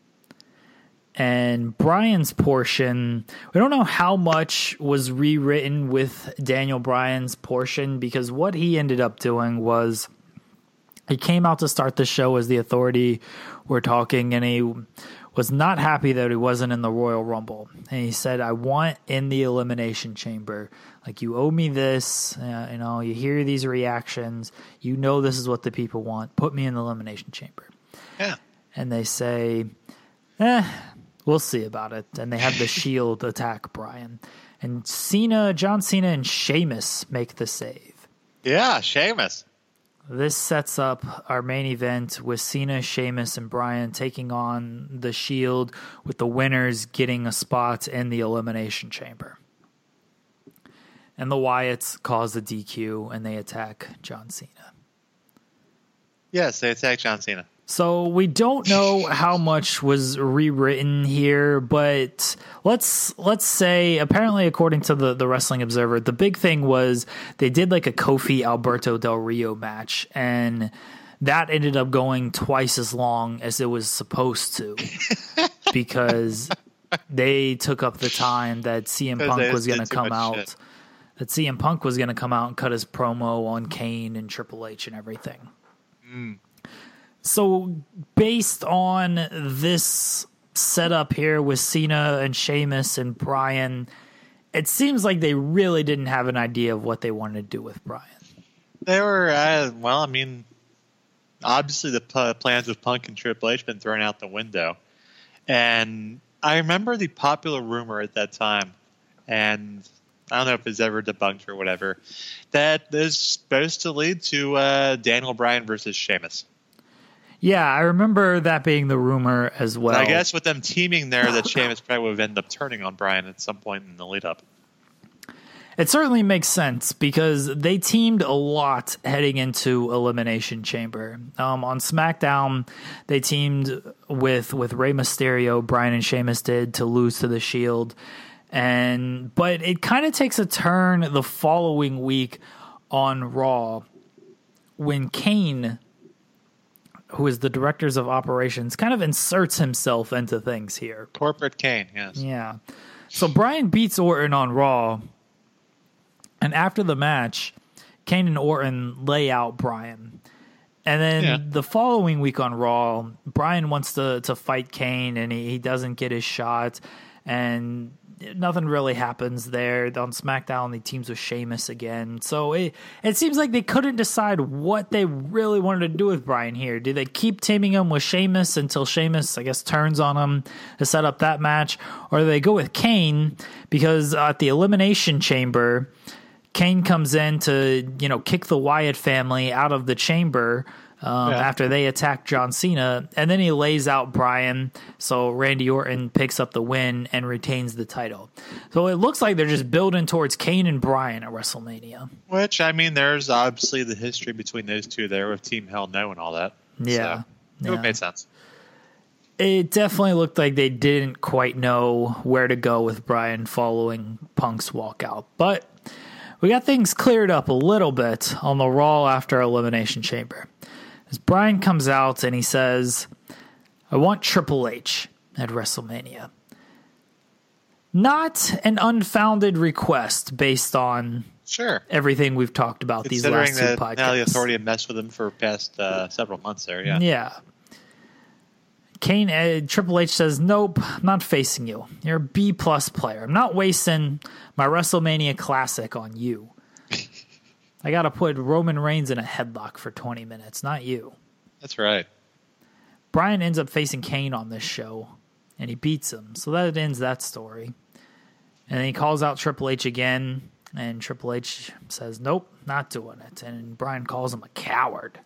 Speaker 1: And Bryan's portion, we don't know how much was rewritten with Daniel Bryan's portion, because what he ended up doing was he came out to start the show as the Authority were talking, and he was not happy that he wasn't in the Royal Rumble. And he said, I want in the Elimination Chamber. Like, you owe me this. You hear these reactions. You know this is what the people want. Put me in the Elimination Chamber.
Speaker 2: Yeah.
Speaker 1: And they say, we'll see about it. And they have the Shield attack Bryan. And John Cena and Sheamus make the save.
Speaker 2: Yeah, Sheamus.
Speaker 1: This sets up our main event with Cena, Sheamus, and Bryan taking on the Shield, with the winners getting a spot in the Elimination Chamber. And the Wyatts cause a DQ, and they attack John Cena.
Speaker 2: Yes, they attack John Cena.
Speaker 1: So we don't know how much was rewritten here, but let's say, apparently according to the Wrestling Observer, the big thing was they did like a Kofi Alberto Del Rio match, and that ended up going twice as long as it was supposed to because they took up the time that CM Punk was going to come out.
Speaker 2: Shit.
Speaker 1: That CM Punk was going to come out and cut his promo on Kane and Triple H and everything. So based on this setup here with Cena and Sheamus and Bryan, it seems like they really didn't have an idea of what they wanted to do with Bryan.
Speaker 2: They were, obviously the plans with Punk and Triple H been thrown out the window. And I remember the popular rumor at that time, and I don't know if it's ever debunked or whatever, that this is supposed to lead to Daniel Bryan versus Sheamus.
Speaker 1: Yeah, I remember that being the rumor as well.
Speaker 2: I guess with them teaming there, that Sheamus probably would have ended up turning on Bryan at some point in the lead-up.
Speaker 1: It certainly makes sense because they teamed a lot heading into Elimination Chamber. On SmackDown, they teamed with Rey Mysterio, Bryan and Sheamus did, to lose to the Shield. But it kind of takes a turn the following week on Raw when Kane, who is the directors of operations, kind of inserts himself into things here.
Speaker 2: Corporate Kane, yes.
Speaker 1: Yeah. So Bryan beats Orton on Raw, and after the match, Kane and Orton lay out Bryan. And then the following week on Raw, Bryan wants to fight Kane, and he doesn't get his shot, and nothing really happens there. On SmackDown, he teams with Sheamus again. So it seems like they couldn't decide what they really wanted to do with Bryan here. Do they keep teaming him with Sheamus until Sheamus, I guess, turns on him to set up that match? Or do they go with Kane? Because at the Elimination Chamber, Kane comes in to, kick the Wyatt family out of the chamber after they attack John Cena, and then he lays out Bryan, so Randy Orton picks up the win and retains the title. So it looks like they're just building towards Kane and Bryan at WrestleMania.
Speaker 2: Which, I mean, there's obviously the history between those two there with Team Hell No and all that.
Speaker 1: Yeah.
Speaker 2: So it made sense.
Speaker 1: It definitely looked like they didn't quite know where to go with Bryan following Punk's walkout. But we got things cleared up a little bit on the Raw after Elimination Chamber. As Bryan comes out and he says, I want Triple H at WrestleMania. Not an unfounded request based on everything we've talked about these last two podcasts.
Speaker 2: Considering that now the Authority have messed with him for past several months there, yeah.
Speaker 1: Yeah. Triple H says, nope, I'm not facing you. You're a B-plus player. I'm not wasting my WrestleMania Classic on you. I got to put Roman Reigns in a headlock for 20 minutes, not you.
Speaker 2: That's right.
Speaker 1: Bryan ends up facing Kane on this show, and he beats him. So that ends that story. And then he calls out Triple H again, and Triple H says, nope, not doing it. And Bryan calls him a coward.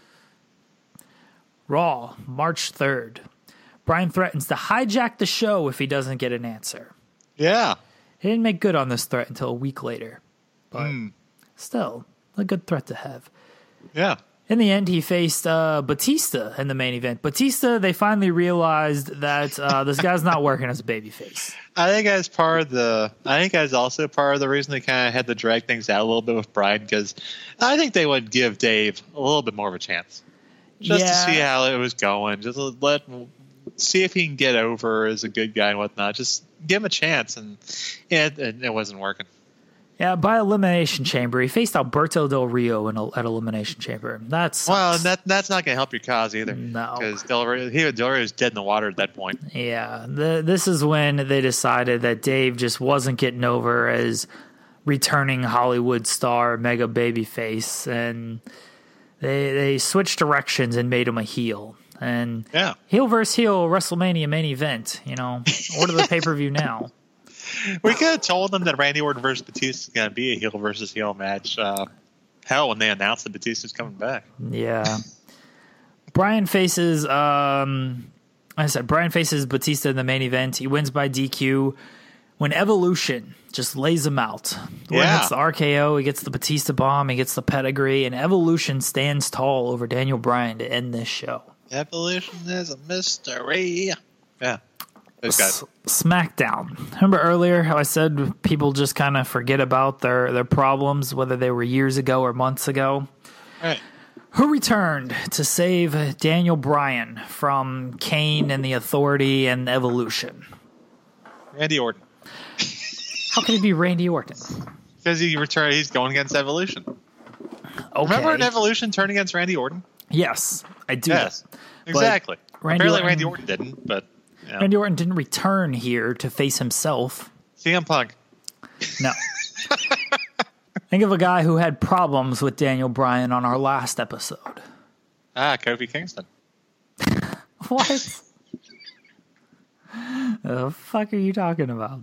Speaker 1: Raw, March 3rd. Bryan threatens to hijack the show if he doesn't get an answer.
Speaker 2: Yeah.
Speaker 1: He didn't make good on this threat until a week later. But still, a good threat to have.
Speaker 2: Yeah.
Speaker 1: In the end, he faced Batista in the main event. Batista, they finally realized that this guy's not working as a babyface.
Speaker 2: I think that's also part of the reason they kind of had to drag things out a little bit with Bryan, because I think they would give Dave a little bit more of a chance. Just to see how it was going. Just see if he can get over as a good guy and whatnot. Just give him a chance, and it wasn't working.
Speaker 1: Yeah, by Elimination Chamber, he faced Alberto Del Rio at Elimination Chamber. That's
Speaker 2: not going to help your cause either.
Speaker 1: No,
Speaker 2: because Del Rio is dead in the water at that point.
Speaker 1: Yeah, this is when they decided that Dave just wasn't getting over as returning Hollywood star, mega babyface, and they switched directions and made him a heel. And heel versus heel WrestleMania main event. Order the pay-per-view now.
Speaker 2: We could have told them that Randy Orton versus Batista is going to be a heel versus heel match. When they announced that Batista's coming back. Yeah.
Speaker 1: Bryan faces Batista in the main event. He wins by DQ when Evolution just lays him out. Orton hits the RKO, he gets the Batista bomb, he gets the pedigree, and Evolution stands tall over Daniel Bryan to end this show.
Speaker 2: Evolution is a mystery. Yeah.
Speaker 1: SmackDown. Remember earlier how I said people just kind of forget about their problems, whether they were years ago or months ago?
Speaker 2: Right.
Speaker 1: Who returned to save Daniel Bryan from Kane and the Authority and Evolution?
Speaker 2: Randy Orton.
Speaker 1: How could it be Randy Orton?
Speaker 2: Because he returned. He's going against Evolution.
Speaker 1: Okay.
Speaker 2: Remember an Evolution turned against Randy Orton?
Speaker 1: Yes, I do.
Speaker 2: Yes, exactly. Apparently Randy Orton didn't, but... Yeah.
Speaker 1: Randy Orton didn't return here to face himself.
Speaker 2: CM Punk.
Speaker 1: No. Think of a guy who had problems with Daniel Bryan on our last episode.
Speaker 2: Kofi Kingston.
Speaker 1: What? The fuck are you talking about?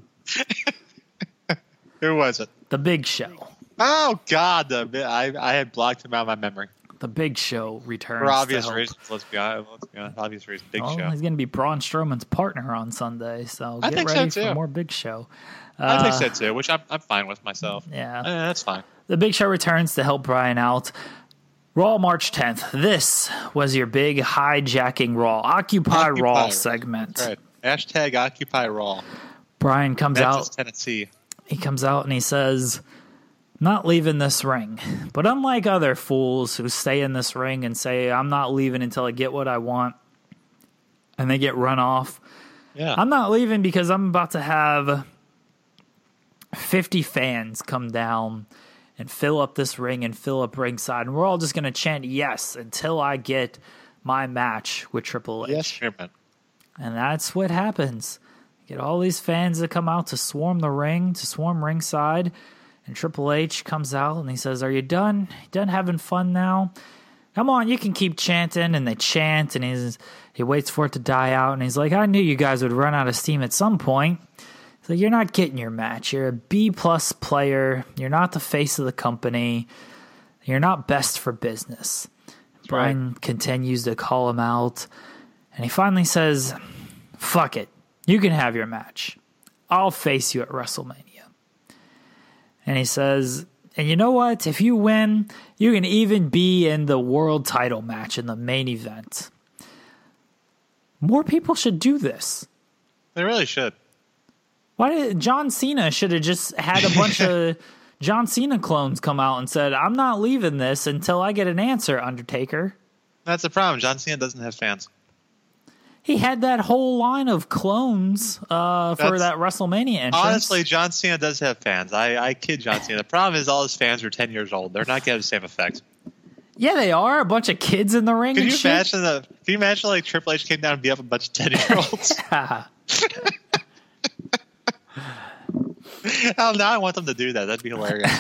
Speaker 2: Who was it?
Speaker 1: The Big Show.
Speaker 2: Oh, God. I had blocked him out of my memory.
Speaker 1: The Big Show returns.
Speaker 2: For obvious reasons. Let's be honest. Obvious reasons. Big Show.
Speaker 1: He's going to be Braun Strowman's partner on Sunday, so get ready for more Big Show.
Speaker 2: I think so too, which I'm fine with myself.
Speaker 1: Yeah.
Speaker 2: That's fine.
Speaker 1: The Big Show returns to help Bryan out. Raw March 10th. This was your big hijacking Raw. Occupy Raw segment.
Speaker 2: That's right. Hashtag Occupy Raw.
Speaker 1: Bryan comes out.
Speaker 2: Tennessee.
Speaker 1: He comes out and he says, not leaving this ring. But unlike other fools who stay in this ring and say, I'm not leaving until I get what I want, and they get run off.
Speaker 2: Yeah.
Speaker 1: I'm not leaving because I'm about to have 50 fans come down and fill up this ring and fill up ringside. And we're all just going to chant yes until I get my match with Triple H.
Speaker 2: Yes, sure, man.
Speaker 1: And that's what happens. You get all these fans that come out to swarm the ring, to swarm ringside. And Triple H comes out and he says, are you done? You done having fun now? Come on, you can keep chanting. And they chant and he waits for it to die out. And he's like, I knew you guys would run out of steam at some point. So you're not getting your match. You're a B-plus player. You're not the face of the company. You're not best for business. Bryan continues to call him out, and he finally says, fuck it. You can have your match. I'll face you at WrestleMania. And he says, and you know what? If you win, you can even be in the world title match in the main event. More people should do this.
Speaker 2: They really should.
Speaker 1: Why did John Cena should have just had a bunch of John Cena clones come out and said, I'm not leaving this until I get an answer, Undertaker.
Speaker 2: That's the problem. John Cena doesn't have fans.
Speaker 1: He had that whole line of clones for that WrestleMania entrance.
Speaker 2: Honestly, John Cena does have fans. I kid John Cena. The problem is all his fans are 10 years old. They're not getting the same effect.
Speaker 1: Yeah, they are. A bunch of kids in the ring.
Speaker 2: Can you imagine like Triple H came down and beat up a bunch of 10-year-olds? Oh, now I want them to do that. That'd be hilarious.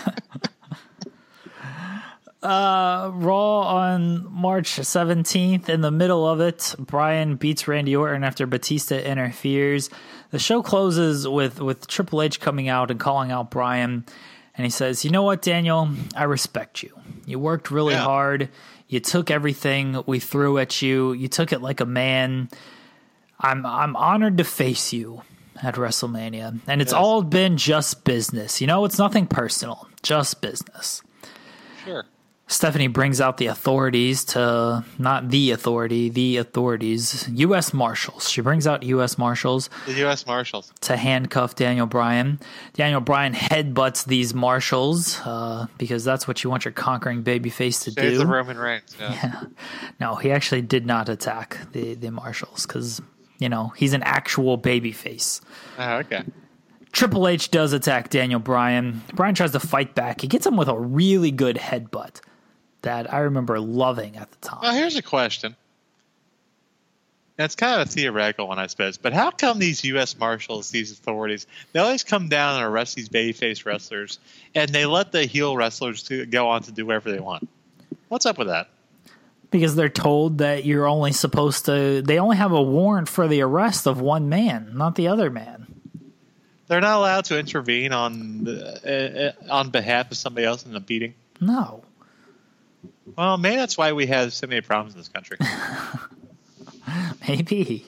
Speaker 1: Raw on March 17th. In the middle of it, Bryan beats Randy Orton after Batista interferes. The show closes with Triple H coming out and calling out Bryan. And he says, you know what, Daniel? I respect you. You worked really hard. You took everything we threw at you. You took it like a man. I'm honored to face you at WrestleMania. And it's all been just business. You know, it's nothing personal. Just business.
Speaker 2: Sure.
Speaker 1: Stephanie brings out the authorities to, not the authority, the authorities, U.S. Marshals. She brings out U.S. Marshals.
Speaker 2: The U.S. Marshals.
Speaker 1: To handcuff Daniel Bryan. Daniel Bryan headbutts these Marshals because that's what you want your conquering babyface to do.
Speaker 2: The Roman Reigns, yeah.
Speaker 1: No, he actually did not attack the Marshals because, you know, he's an actual babyface.
Speaker 2: Oh, okay.
Speaker 1: Triple H does attack Daniel Bryan. Bryan tries to fight back. He gets him with a really good headbutt that I remember loving at the time.
Speaker 2: Well, here's a question. It's kind of a theoretical one, I suppose. But how come these U.S. Marshals, these authorities, they always come down and arrest these babyface wrestlers, and they let the heel wrestlers go on to do whatever they want? What's up with that?
Speaker 1: Because they're told that you're only supposed to... They only have a warrant for the arrest of one man, not the other man.
Speaker 2: They're not allowed to intervene on behalf of somebody else in the beating?
Speaker 1: No.
Speaker 2: Well, maybe that's why we have so many problems in this country.
Speaker 1: Maybe.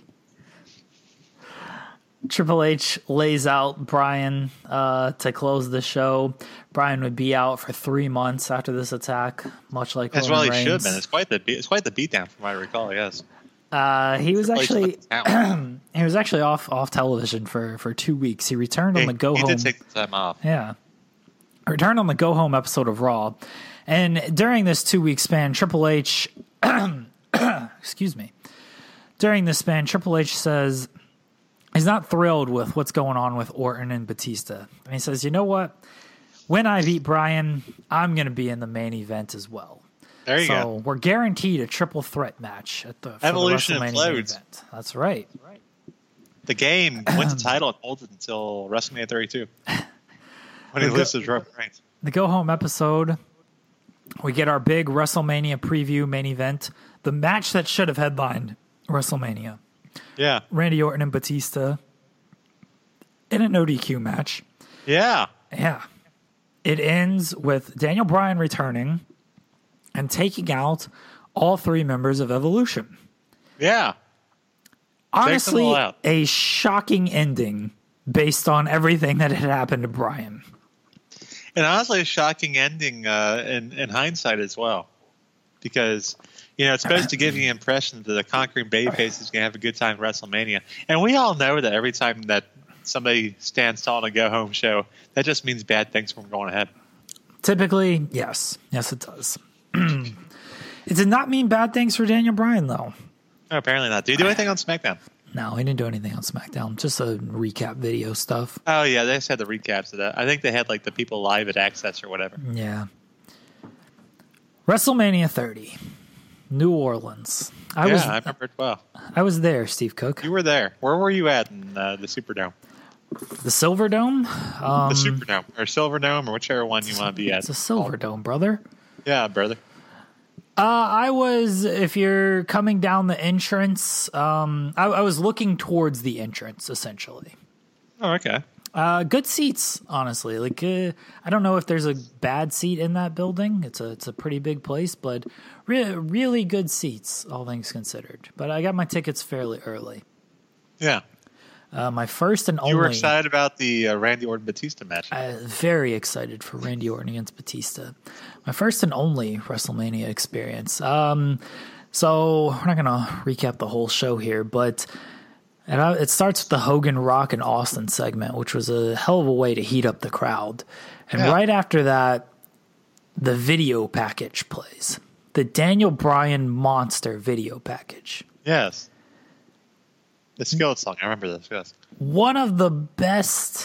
Speaker 1: Triple H lays out Bryan to close the show. Bryan would be out for 3 months after this attack, much like
Speaker 2: That's
Speaker 1: Roman
Speaker 2: well, he
Speaker 1: Reigns.
Speaker 2: should have been. It's quite the beatdown, from what I recall. Yes.
Speaker 1: He was actually off television for 2 weeks. He returned on the Go Home.
Speaker 2: He did take the time off.
Speaker 1: Yeah, returned on the Go Home episode of Raw, and during this 2 week span, Triple H, excuse me, during this span, Triple H says he's not thrilled with what's going on with Orton and Batista, and he says, you know what? When I beat Bryan, I'm going to be in the main event as well.
Speaker 2: There you go.
Speaker 1: So we're guaranteed a triple threat match at the
Speaker 2: Evolution
Speaker 1: WrestleMania
Speaker 2: implodes.
Speaker 1: event. That's right.
Speaker 2: The game wins the title and holds it until WrestleMania 32 when he loses Roman Reigns.
Speaker 1: The Go Home episode, we get our big WrestleMania preview main event, the match that should have headlined WrestleMania.
Speaker 2: Yeah.
Speaker 1: Randy Orton and Batista in an ODQ match.
Speaker 2: Yeah.
Speaker 1: Yeah. It ends with Daniel Bryan returning and taking out all three members of Evolution.
Speaker 2: Yeah.
Speaker 1: Honestly,
Speaker 2: all out.
Speaker 1: a shocking ending based on everything that had happened to Bryan.
Speaker 2: And honestly, a shocking ending in hindsight as well. Because, you know, it's supposed to give you the impression that the conquering babyface is going to have a good time at WrestleMania. And we all know that every time that somebody stands tall on a go-home show, that just means bad things from going ahead.
Speaker 1: Typically, yes. Yes, it does. It did not mean bad things for Daniel Bryan, though.
Speaker 2: No, apparently not. Did he do anything on SmackDown?
Speaker 1: No, he didn't do anything on SmackDown. Just a recap video stuff.
Speaker 2: Oh, yeah, they just had the recaps of that. I think they had, like, the people live at Access or whatever.
Speaker 1: Yeah. WrestleMania 30. New Orleans.
Speaker 2: I remember it well.
Speaker 1: I was there, Steve Cook.
Speaker 2: You were there. Where were you at in the Superdome?
Speaker 1: The Silverdome?
Speaker 2: The Superdome, or Silverdome, or whichever one you want to be at.
Speaker 1: It's a Silverdome, brother.
Speaker 2: Yeah, brother.
Speaker 1: I was, if you're coming down the entrance, I was looking towards the entrance, essentially.
Speaker 2: Oh, okay.
Speaker 1: Good seats, honestly. Like I don't know if there's a bad seat in that building. It's a pretty big place, but really good seats, all things considered. But I got my tickets fairly early.
Speaker 2: Yeah.
Speaker 1: My first and only.
Speaker 2: You were excited about the Randy Orton Batista match.
Speaker 1: Very excited for Randy Orton against Batista. My first and only WrestleMania experience. So we're not gonna recap the whole show here, but it starts with the Hogan, Rock, and Austin segment, which was a hell of a way to heat up the crowd. And right after that, the video package plays. The Daniel Bryan Monster video package.
Speaker 2: Yes. The Skillet song. I remember this, yes.
Speaker 1: One of the best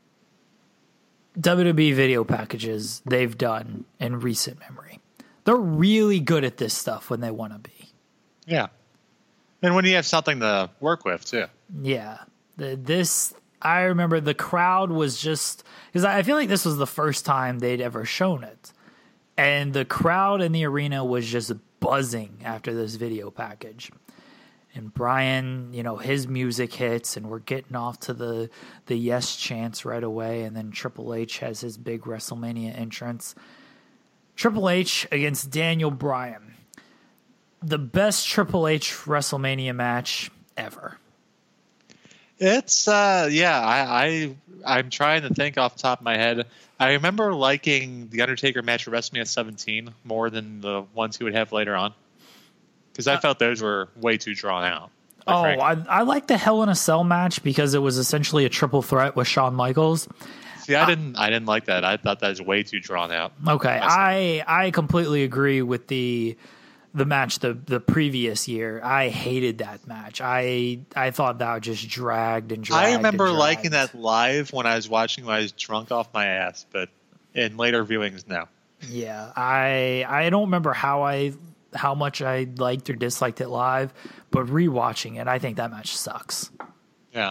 Speaker 1: WWE video packages they've done in recent memory. They're really good at this stuff when they want to be.
Speaker 2: Yeah. And when you have something to work with, too.
Speaker 1: Yeah. I remember the crowd was just... Because I feel like this was the first time they'd ever shown it. And the crowd in the arena was just buzzing after this video package. And Bryan, his music hits, and we're getting off to the yes chants right away. And then Triple H has his big WrestleMania entrance. Triple H against Daniel Bryan. The best Triple H WrestleMania match ever.
Speaker 2: It's, I'm trying to think off the top of my head. I remember liking the Undertaker match at WrestleMania 17 more than the ones he would have later on. Because I felt those were way too drawn out.
Speaker 1: I like the Hell in a Cell match because it was essentially a triple threat with Shawn Michaels.
Speaker 2: See, I didn't like that. I thought that was way too drawn out.
Speaker 1: Okay, I completely agree with the match the previous year. I hated that match. I thought that just dragged and dragged.
Speaker 2: I remember liking that live when I was watching when I was drunk off my ass, but in later viewings, no.
Speaker 1: Yeah, I don't remember how much I liked or disliked it live, but rewatching it, I think that match sucks.
Speaker 2: Yeah.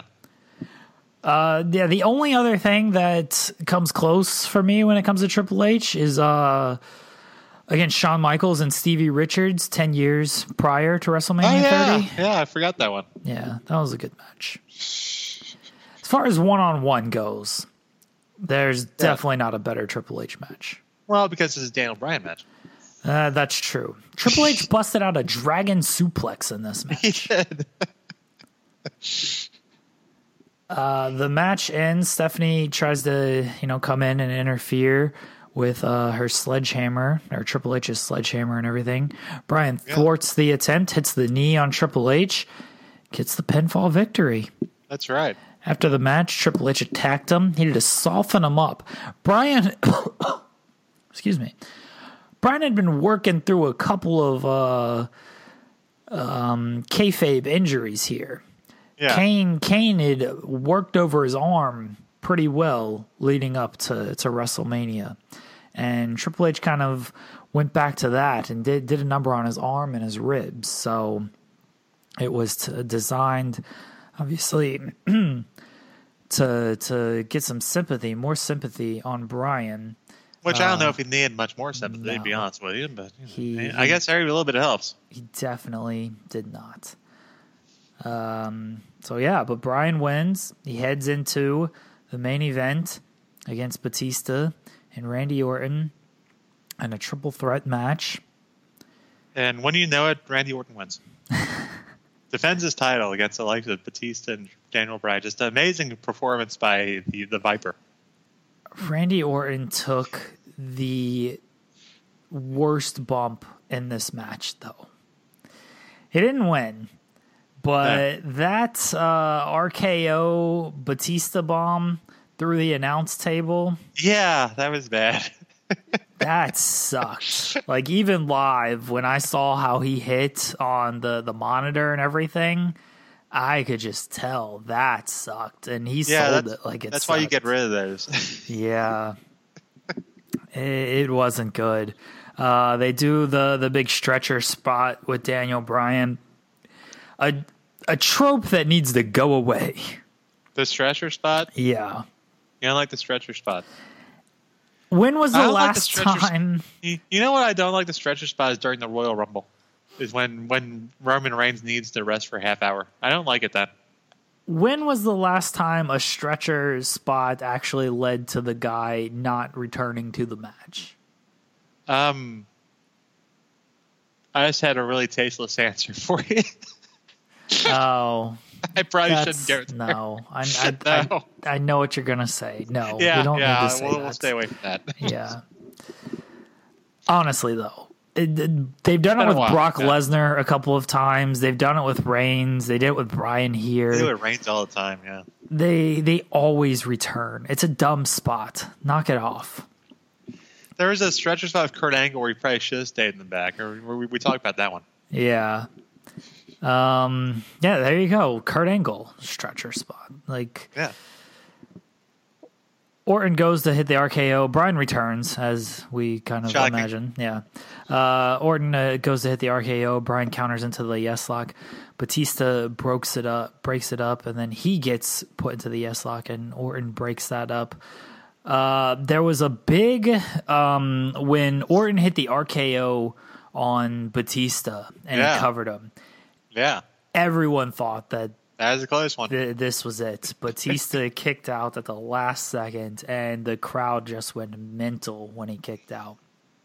Speaker 1: The only other thing that comes close for me when it comes to Triple H is against Shawn Michaels and Stevie Richards 10 years prior to WrestleMania 30.
Speaker 2: Yeah, I forgot that one.
Speaker 1: Yeah, that was a good match. As far as one-on-one goes, there's definitely not a better Triple H match.
Speaker 2: Well, because it's a Daniel Bryan match.
Speaker 1: That's true. Triple H busted out a dragon suplex in this match.
Speaker 2: He did.
Speaker 1: The match ends. Stephanie tries to, come in and interfere with her sledgehammer, or Triple H's sledgehammer and everything. Bryan thwarts the attempt, hits the knee on Triple H, gets the pinfall victory.
Speaker 2: That's right.
Speaker 1: After the match, Triple H attacked him. He needed to soften him up. Bryan, excuse me. Bryan had been working through a couple of kayfabe injuries here.
Speaker 2: Yeah.
Speaker 1: Kane had worked over his arm pretty well leading up to WrestleMania. And Triple H kind of went back to that and did a number on his arm and his ribs. So it was designed, obviously, to get some sympathy, more sympathy on Bryan.
Speaker 2: Which I don't know if he needed much more sympathy, to be honest with you. But I guess every little bit helps.
Speaker 1: He definitely did not. But Bryan wins. He heads into the main event against Batista and Randy Orton in a triple threat match.
Speaker 2: And when you know it, Randy Orton wins. Defends his title against the likes of Batista and Daniel Bryan. Just an amazing performance by the Viper.
Speaker 1: Randy Orton took the worst bump in this match, though. He didn't win, but that RKO Batista bomb through the announce table.
Speaker 2: Yeah, that was bad.
Speaker 1: That sucked. Like, even live, when I saw how he hit on the monitor and everything, I could just tell that sucked. And he sold it like it
Speaker 2: That's
Speaker 1: sucked.
Speaker 2: why you get rid of those.
Speaker 1: Yeah. It wasn't good. They do the big stretcher spot with Daniel Bryan. A trope that needs to go away.
Speaker 2: The stretcher spot?
Speaker 1: Yeah.
Speaker 2: You don't like the stretcher spot?
Speaker 1: When was the last time?
Speaker 2: You know what I don't like the stretcher spot is during the Royal Rumble. Is when Roman Reigns needs to rest for a half hour. I don't like it then.
Speaker 1: When was the last time a stretcher spot actually led to the guy not returning to the match?
Speaker 2: I just had a really tasteless answer for you.
Speaker 1: Oh,
Speaker 2: I probably shouldn't go there.
Speaker 1: No,
Speaker 2: No.
Speaker 1: I know what you're gonna say. No,
Speaker 2: Yeah,
Speaker 1: we don't need to say
Speaker 2: we'll
Speaker 1: that.
Speaker 2: stay away from that.
Speaker 1: Yeah. Honestly, though, they've done it
Speaker 2: been a
Speaker 1: with
Speaker 2: while,
Speaker 1: Brock
Speaker 2: yeah.
Speaker 1: Lesnar a couple of times. They've done it with Reigns. They did it with Bryan here.
Speaker 2: They do it rains all the time, yeah.
Speaker 1: They always return. It's a dumb spot. Knock it off.
Speaker 2: There was a stretcher spot with Kurt Angle where he probably should have stayed in the back. Or we talked about that one.
Speaker 1: Yeah. Yeah, there you go. Kurt Angle stretcher spot. Like,
Speaker 2: Yeah.
Speaker 1: Orton goes to hit the RKO. Bryan returns, as we kind of
Speaker 2: Shocking.
Speaker 1: imagine. Yeah. Orton goes to hit the RKO. Bryan counters into the yes lock. Batista breaks it up, and then he gets put into the yes lock, and Orton breaks that up. There was a big when Orton hit the RKO on Batista and he covered him.
Speaker 2: Yeah.
Speaker 1: Everyone thought that
Speaker 2: That was a close one.
Speaker 1: this was it. Batista kicked out at the last second, and the crowd just went mental when he kicked out.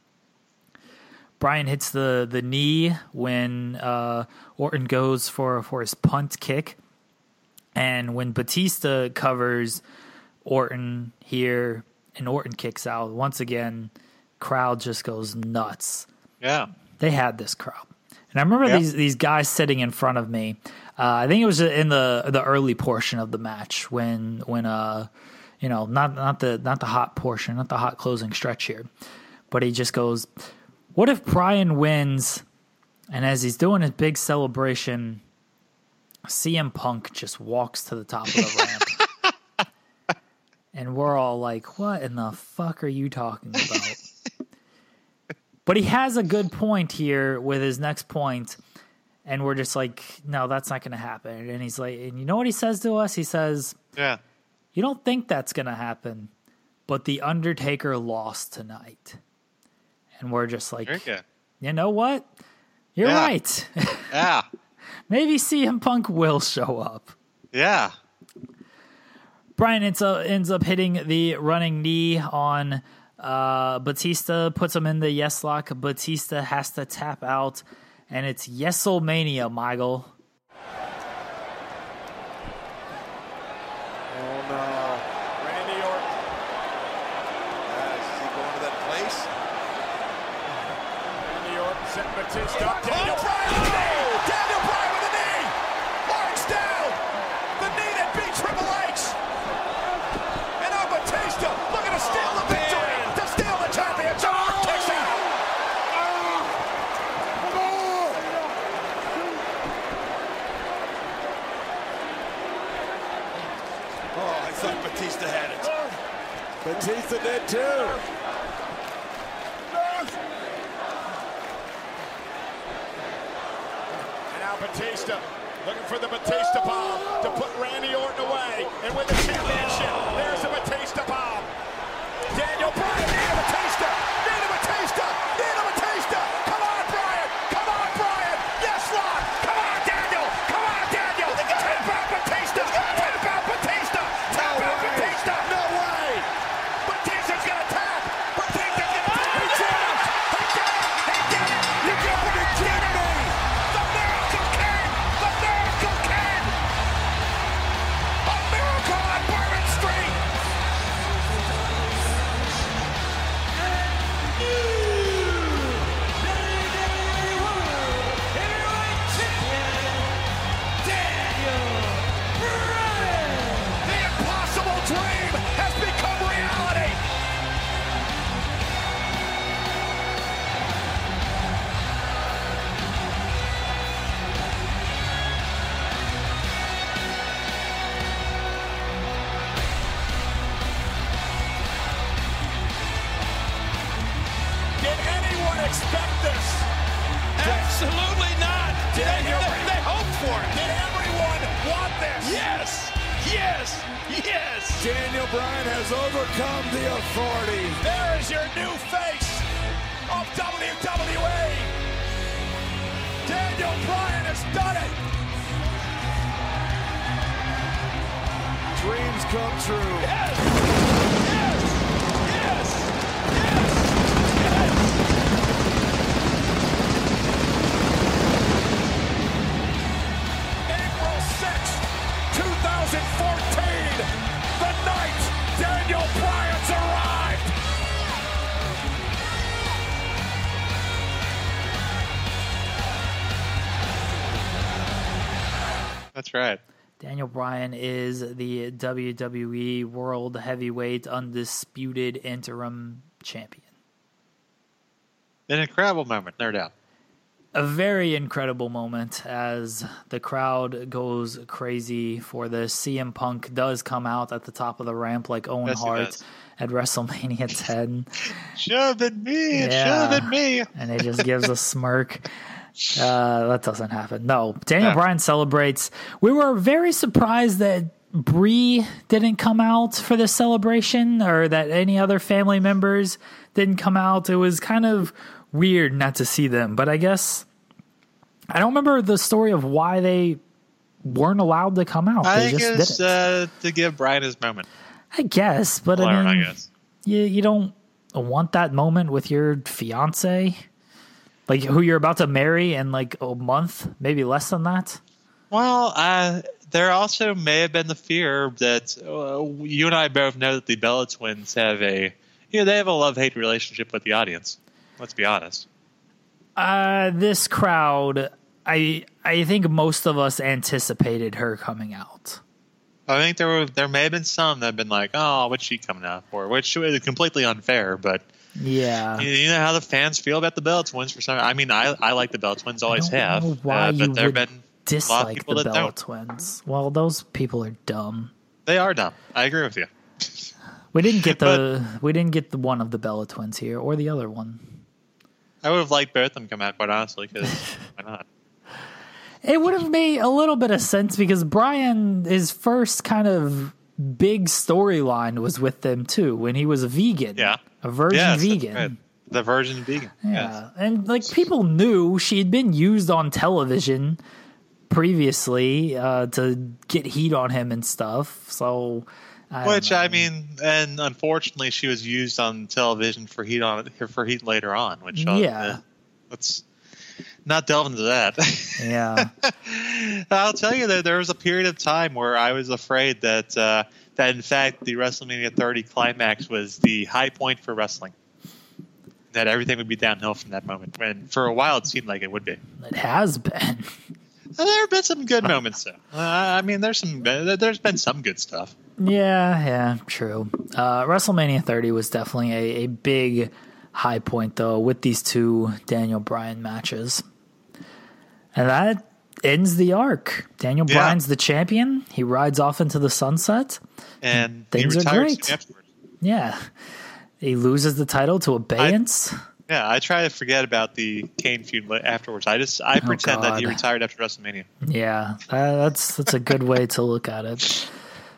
Speaker 1: Bryan hits the knee when Orton goes for his punt kick. And when Batista covers Orton here and Orton kicks out, once again, crowd just goes nuts.
Speaker 2: Yeah.
Speaker 1: They had this crowd. And I remember these guys sitting in front of me. I think it was in the early portion of the match when not the hot portion, not the hot closing stretch here. But he just goes, what if Bryan wins? And as he's doing his big celebration, CM Punk just walks to the top of the ramp. And we're all like, what in the fuck are you talking about? But he has a good point here with his next point, and we're just like, no, that's not going to happen. And he's like, and you know what he says to us? He says,
Speaker 2: Yeah.
Speaker 1: you don't think that's going to happen, but The Undertaker lost tonight. And we're just like,
Speaker 2: Very good.
Speaker 1: you know what? You're right.
Speaker 2: Yeah.
Speaker 1: Maybe CM Punk will show up.
Speaker 2: Yeah.
Speaker 1: Bryan ends up hitting the running knee on Batista, puts him in the yes lock. Batista has to tap out, and it's Yeselmania, Michael.
Speaker 4: Oh, no.
Speaker 5: Randy Orton.
Speaker 4: Is he going to that place?
Speaker 5: Randy Orton setting Batista up. Daniel Bryan with the knee. Daniel Bryan with the knee. Orton's down. The knee that beat Triple H. And now Batista looking to steal the victory. To steal the championship. Orton kicks out.
Speaker 4: Oh, I thought Batista had it. Batista did too.
Speaker 5: And now Batista looking for the Batista bomb to put Randy Orton away. And with the championship, there's the Batista bomb. Daniel Bryan, Nina Batista, Nina Batista, Nina Batista. Come on, Bryan. Come on, Bryan. Yes, lock. Come on, Daniel. Come on, Daniel. Tap out Batista. Tap out Batista. Tap out Batista.
Speaker 4: No way.
Speaker 5: Batista's going to tap. Batista's going to tap. He did it. He did it. He did it. You got to be kidding me. The Miracle King. The Miracle King. A miracle on Bourbon Street. The impossible dream has become reality. Did anyone expect this?
Speaker 6: Absolutely not. They hoped for it.
Speaker 5: Did everyone want this?
Speaker 6: Yes. Yes. Yes.
Speaker 4: Daniel Bryan has overcome the authority.
Speaker 5: There is your new face of WWE. Daniel Bryan has done it.
Speaker 4: dreams come true.
Speaker 6: Yes! Yes! Yes! Yes!
Speaker 5: April 6th, 2014, the night Daniel Bryan's arrived.
Speaker 2: That's right.
Speaker 1: Daniel Bryan is the WWE World Heavyweight Undisputed Interim Champion.
Speaker 2: An incredible moment, no doubt.
Speaker 1: A very incredible moment as the crowd goes crazy for this. CM Punk does come out at the top of the ramp like Owen
Speaker 2: Yes, he
Speaker 1: Hart
Speaker 2: does.
Speaker 1: at WrestleMania 10.
Speaker 2: Should have been me. It should
Speaker 1: Yeah.
Speaker 2: have been me.
Speaker 1: And he just gives a smirk. That doesn't happen. No, Daniel
Speaker 2: No.
Speaker 1: Bryan celebrates. We were very surprised that Brie didn't come out for this celebration or that any other family members didn't come out. It was kind of weird not to see them, but I guess I don't remember the story of why they weren't allowed to come out.
Speaker 2: I
Speaker 1: They
Speaker 2: think
Speaker 1: just
Speaker 2: it's
Speaker 1: didn't.
Speaker 2: to give Bryan his moment.
Speaker 1: I guess, but
Speaker 2: Well,
Speaker 1: I mean,
Speaker 2: I guess.
Speaker 1: you don't want that moment with your fiance, like who you're about to marry in like a month, maybe less than that.
Speaker 2: Well, there also may have been the fear that you and I both know that the Bella Twins have they have a love-hate relationship with the audience. Let's be honest.
Speaker 1: This crowd, I think most of us anticipated her coming out.
Speaker 2: I think there may have been some that have been like, oh, what's she coming out for? Which is completely unfair, but
Speaker 1: Yeah,
Speaker 2: you know how the fans feel about the Bella Twins for some. I mean, I like the Bella Twins, always
Speaker 1: I don't
Speaker 2: have.
Speaker 1: know why you
Speaker 2: but there have
Speaker 1: would
Speaker 2: been a lot of
Speaker 1: dislike
Speaker 2: people
Speaker 1: the
Speaker 2: that
Speaker 1: Bella
Speaker 2: don't.
Speaker 1: Twins. Well, those people are dumb.
Speaker 2: They are dumb. I agree with you.
Speaker 1: We didn't get the one of the Bella Twins here or the other one.
Speaker 2: I would have liked both of them to come out, quite honestly, because why not?
Speaker 1: It would have made a little bit of sense because Bryan, his first kind of big storyline was with them too when he was a vegan.
Speaker 2: Yeah.
Speaker 1: A virgin
Speaker 2: Yes, that's
Speaker 1: vegan.
Speaker 2: right. The virgin vegan.
Speaker 1: Yeah.
Speaker 2: Yes.
Speaker 1: And like people knew she had been used on television previously to get heat on him and stuff. So
Speaker 2: I mean, and unfortunately, she was used on television for heat later on. Which
Speaker 1: Yeah.
Speaker 2: let's not delve into that.
Speaker 1: yeah.
Speaker 2: I'll tell you that there was a period of time where I was afraid that in fact the WrestleMania 30 climax was the high point for wrestling. That everything would be downhill from that moment. When for a while it seemed like it would be.
Speaker 1: It has been.
Speaker 2: There have been some good moments though. I mean, there's been some good stuff.
Speaker 1: Yeah, true. WrestleMania 30 was definitely a big high point, though, with these two Daniel Bryan matches. And that ends the arc. Daniel Bryan's the champion. He rides off into the sunset.
Speaker 2: And
Speaker 1: Things
Speaker 2: he
Speaker 1: are
Speaker 2: retired
Speaker 1: great.
Speaker 2: soon afterwards.
Speaker 1: Yeah. He loses the title to Abeyance.
Speaker 2: Yeah, I try to forget about the Kane feud afterwards. I pretend that he
Speaker 1: God.
Speaker 2: retired after WrestleMania.
Speaker 1: Yeah, that's a good way to look at it.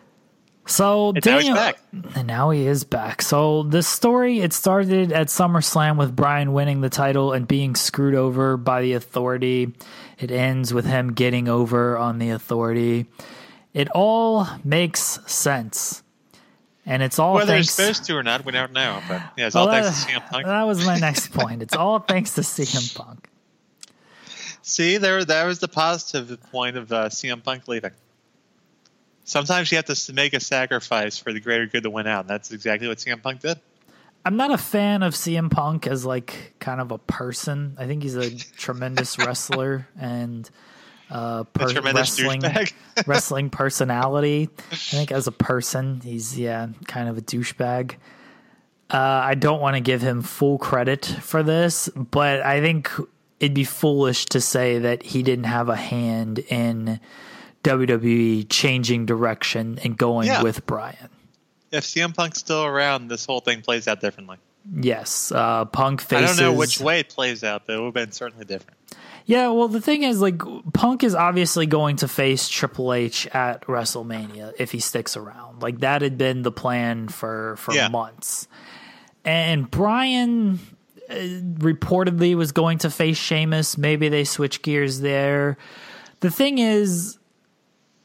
Speaker 1: So
Speaker 2: And now he's
Speaker 1: Daniel,
Speaker 2: back.
Speaker 1: and now he is back. So the story, it started at SummerSlam with Bryan winning the title and being screwed over by the Authority. It ends with him getting over on the Authority. It all makes sense. And it's all
Speaker 2: Whether they're
Speaker 1: thanks...
Speaker 2: supposed to or not, we don't know. But yeah, it's
Speaker 1: Well,
Speaker 2: all thanks to CM Punk.
Speaker 1: That was my next point. It's all thanks to CM Punk.
Speaker 2: See, that was the positive point of CM Punk leaving. Sometimes you have to make a sacrifice for the greater good to win out, and that's exactly what CM Punk did.
Speaker 1: I'm not a fan of CM Punk as like kind of a person. I think he's a tremendous wrestler and
Speaker 2: Tremendous douchebag.
Speaker 1: wrestling personality. I think as a person, he's kind of a douchebag. I don't want to give him full credit for this, but I think it'd be foolish to say that he didn't have a hand in WWE changing direction and going with Bryan.
Speaker 2: If CM Punk's still around, this whole thing plays out differently.
Speaker 1: Yes, Punk faces...
Speaker 2: I don't know which way it plays out, but it would have been certainly different.
Speaker 1: Yeah, well, the thing is, like, Punk is obviously going to face Triple H at WrestleMania if he sticks around. Like, that had been the plan for months. And Bryan reportedly was going to face Sheamus. Maybe they switch gears there. The thing is,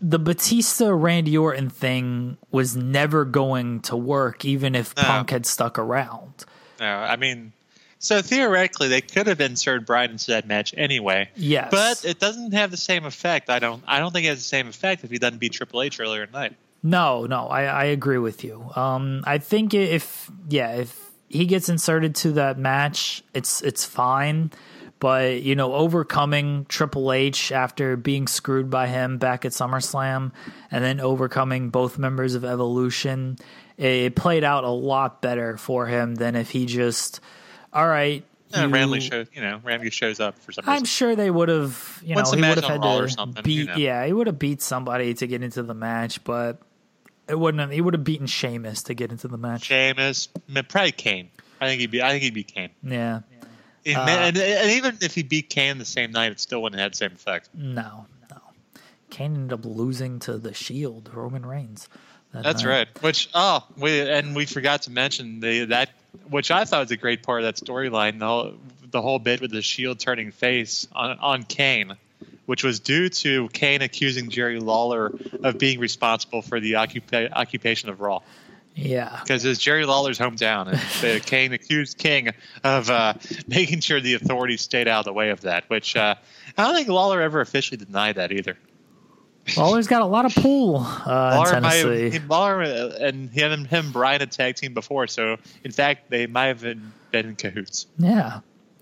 Speaker 1: the Batista Randy Orton thing was never going to work, even if Punk had stuck around.
Speaker 2: No, I mean, so theoretically they could have inserted Bryan into that match anyway.
Speaker 1: Yes,
Speaker 2: but it doesn't have the same effect. I don't think it has the same effect if he doesn't beat Triple H earlier tonight.
Speaker 1: No, I agree with you. I think if he gets inserted to that match, it's fine. But, you know, overcoming Triple H after being screwed by him back at SummerSlam and then overcoming both members of Evolution, it played out a lot better for him than if he just, all right.
Speaker 2: Randy shows up for some reason.
Speaker 1: I'm sure they would have, he would have had to beat, he would have beat somebody to get into the match, but he would have beaten Sheamus to get into the match.
Speaker 2: Sheamus, probably Kane. I think he'd beat Kane.
Speaker 1: Yeah.
Speaker 2: And even if he beat Kane the same night, it still wouldn't have had the same effect.
Speaker 1: No. Kane ended up losing to the Shield, Roman Reigns.
Speaker 2: That's right. Which we forgot to mention that which I thought was a great part of that storyline. The whole bit with the Shield turning face on Kane, which was due to Kane accusing Jerry Lawler of being responsible for the occupation of Raw.
Speaker 1: Yeah,
Speaker 2: because it's Jerry Lawler's hometown, and Kane accused King of making sure the authorities stayed out of the way of that. Which I don't think Lawler ever officially denied that either.
Speaker 1: Lawler's got a lot of pull in Tennessee.
Speaker 2: Lawler and him and Bryan had tag team before, so in fact they might have been in cahoots.
Speaker 1: Yeah.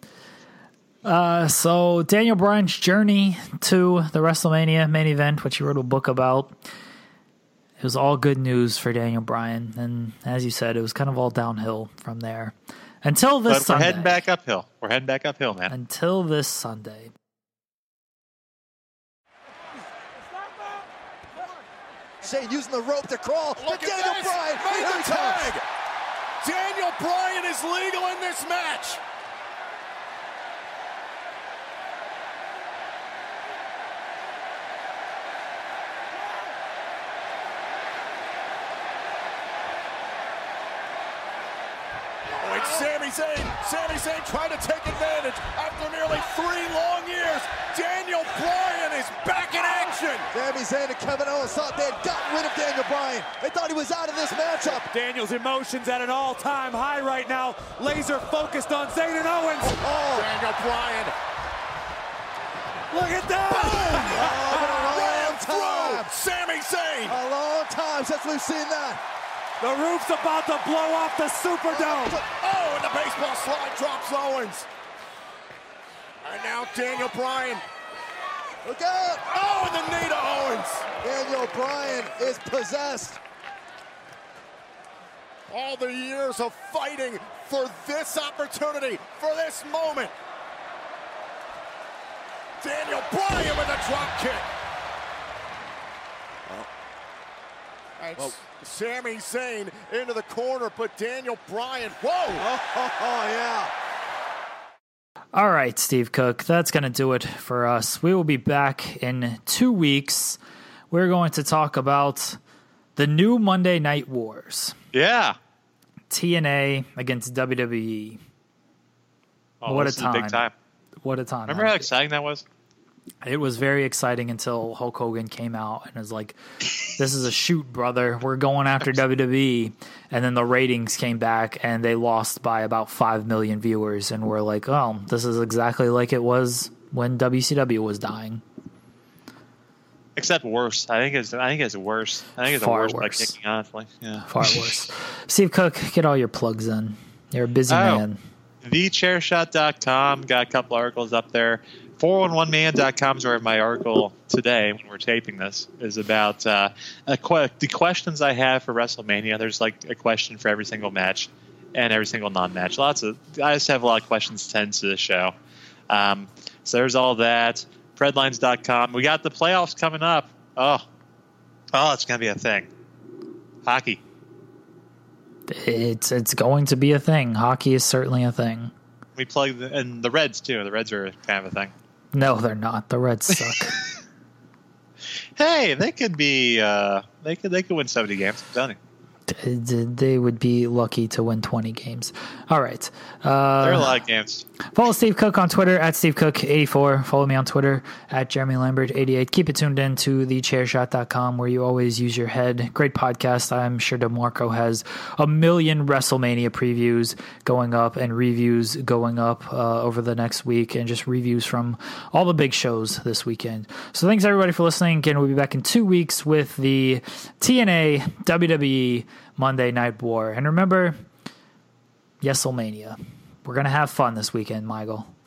Speaker 1: So Daniel Bryan's journey to the WrestleMania main event, which he wrote a book about. It was all good news for Daniel Bryan, and as you said, it was kind of all downhill from there. Until this Sunday.
Speaker 2: We're heading back uphill. Man.
Speaker 1: Until this Sunday.
Speaker 7: Shane using the rope to crawl.
Speaker 5: Look at
Speaker 7: Daniel
Speaker 5: this!
Speaker 7: Bryan
Speaker 5: Made the tag! Daniel Bryan is legal in this match. Sami Zayn trying to take advantage after nearly 3 long years. Daniel Bryan is back in action.
Speaker 7: Sami Zayn and Kevin Owens thought they had gotten rid of Daniel Bryan. They thought he was out of this matchup.
Speaker 8: Daniel's emotions at an all-time high right now. Laser focused on Zayn and Owens.
Speaker 5: Oh, Daniel Bryan.
Speaker 8: Look at that.
Speaker 5: Ran through Sami Zayn.
Speaker 7: A long time since we've seen that.
Speaker 8: The roof's about to blow off the Superdome.
Speaker 5: Oh, and the baseball slide drops Owens. And now Daniel Bryan.
Speaker 7: Look out.
Speaker 5: Oh, and the knee to Owens.
Speaker 7: Daniel Bryan is possessed.
Speaker 5: All the years of fighting for this opportunity, for this moment. Daniel Bryan with a drop kick. And Sami Zayn into the corner, but Daniel Bryan, whoa!
Speaker 7: Yeah.
Speaker 1: All right, Steve Cook, that's going to do it for us. We will be back in 2 weeks. We're going to talk about the new Monday Night Wars.
Speaker 2: Yeah.
Speaker 1: TNA against WWE.
Speaker 2: Oh,
Speaker 1: what a time.
Speaker 2: Big time.
Speaker 1: What a time.
Speaker 2: Remember how exciting that was?
Speaker 1: It was very exciting until Hulk Hogan came out and was like, this is a shoot, brother. We're going after WWE. And then the ratings came back and they lost by about 5 million viewers. And we're like, oh, this is exactly like it was when WCW was dying.
Speaker 2: Except worse. I think it's worse. I think it's
Speaker 1: Far
Speaker 2: worse by
Speaker 1: worse.
Speaker 2: kicking off. Yeah.
Speaker 1: Far worse. Steve Cook, get all your plugs in. You're a busy man.
Speaker 2: TheChairShot.com. Got a couple articles up there. 411man.com is where my article today, when we're taping this, is about the questions I have for WrestleMania. There's like a question for every single match and every single non-match. I just have a lot of questions tend to the show. So there's all that. Predlines.com. We got the playoffs coming up. Oh, it's going to be a thing. Hockey.
Speaker 1: It's going to be a thing. Hockey is certainly a thing.
Speaker 2: We plug and the Reds too. The Reds are kind of a thing.
Speaker 1: No, they're not. The Reds suck.
Speaker 2: Hey, they could be. They could win 70 games. I'm telling you.
Speaker 1: They would be lucky to win 20 games. All right.
Speaker 2: There are a lot of games.
Speaker 1: Follow Steve Cook on Twitter at SteveCook84. Follow me on Twitter at JeremyLambert88. Keep it tuned in to thechairshot.com where you always use your head. Great podcast. I'm sure DeMarco has a million WrestleMania previews going up and reviews going up over the next week, and just reviews from all the big shows this weekend. So thanks everybody for listening. Again, we'll be back in 2 weeks with the TNA WWE Monday Night War. And remember, YesLMania. We're going to have fun this weekend, Michael.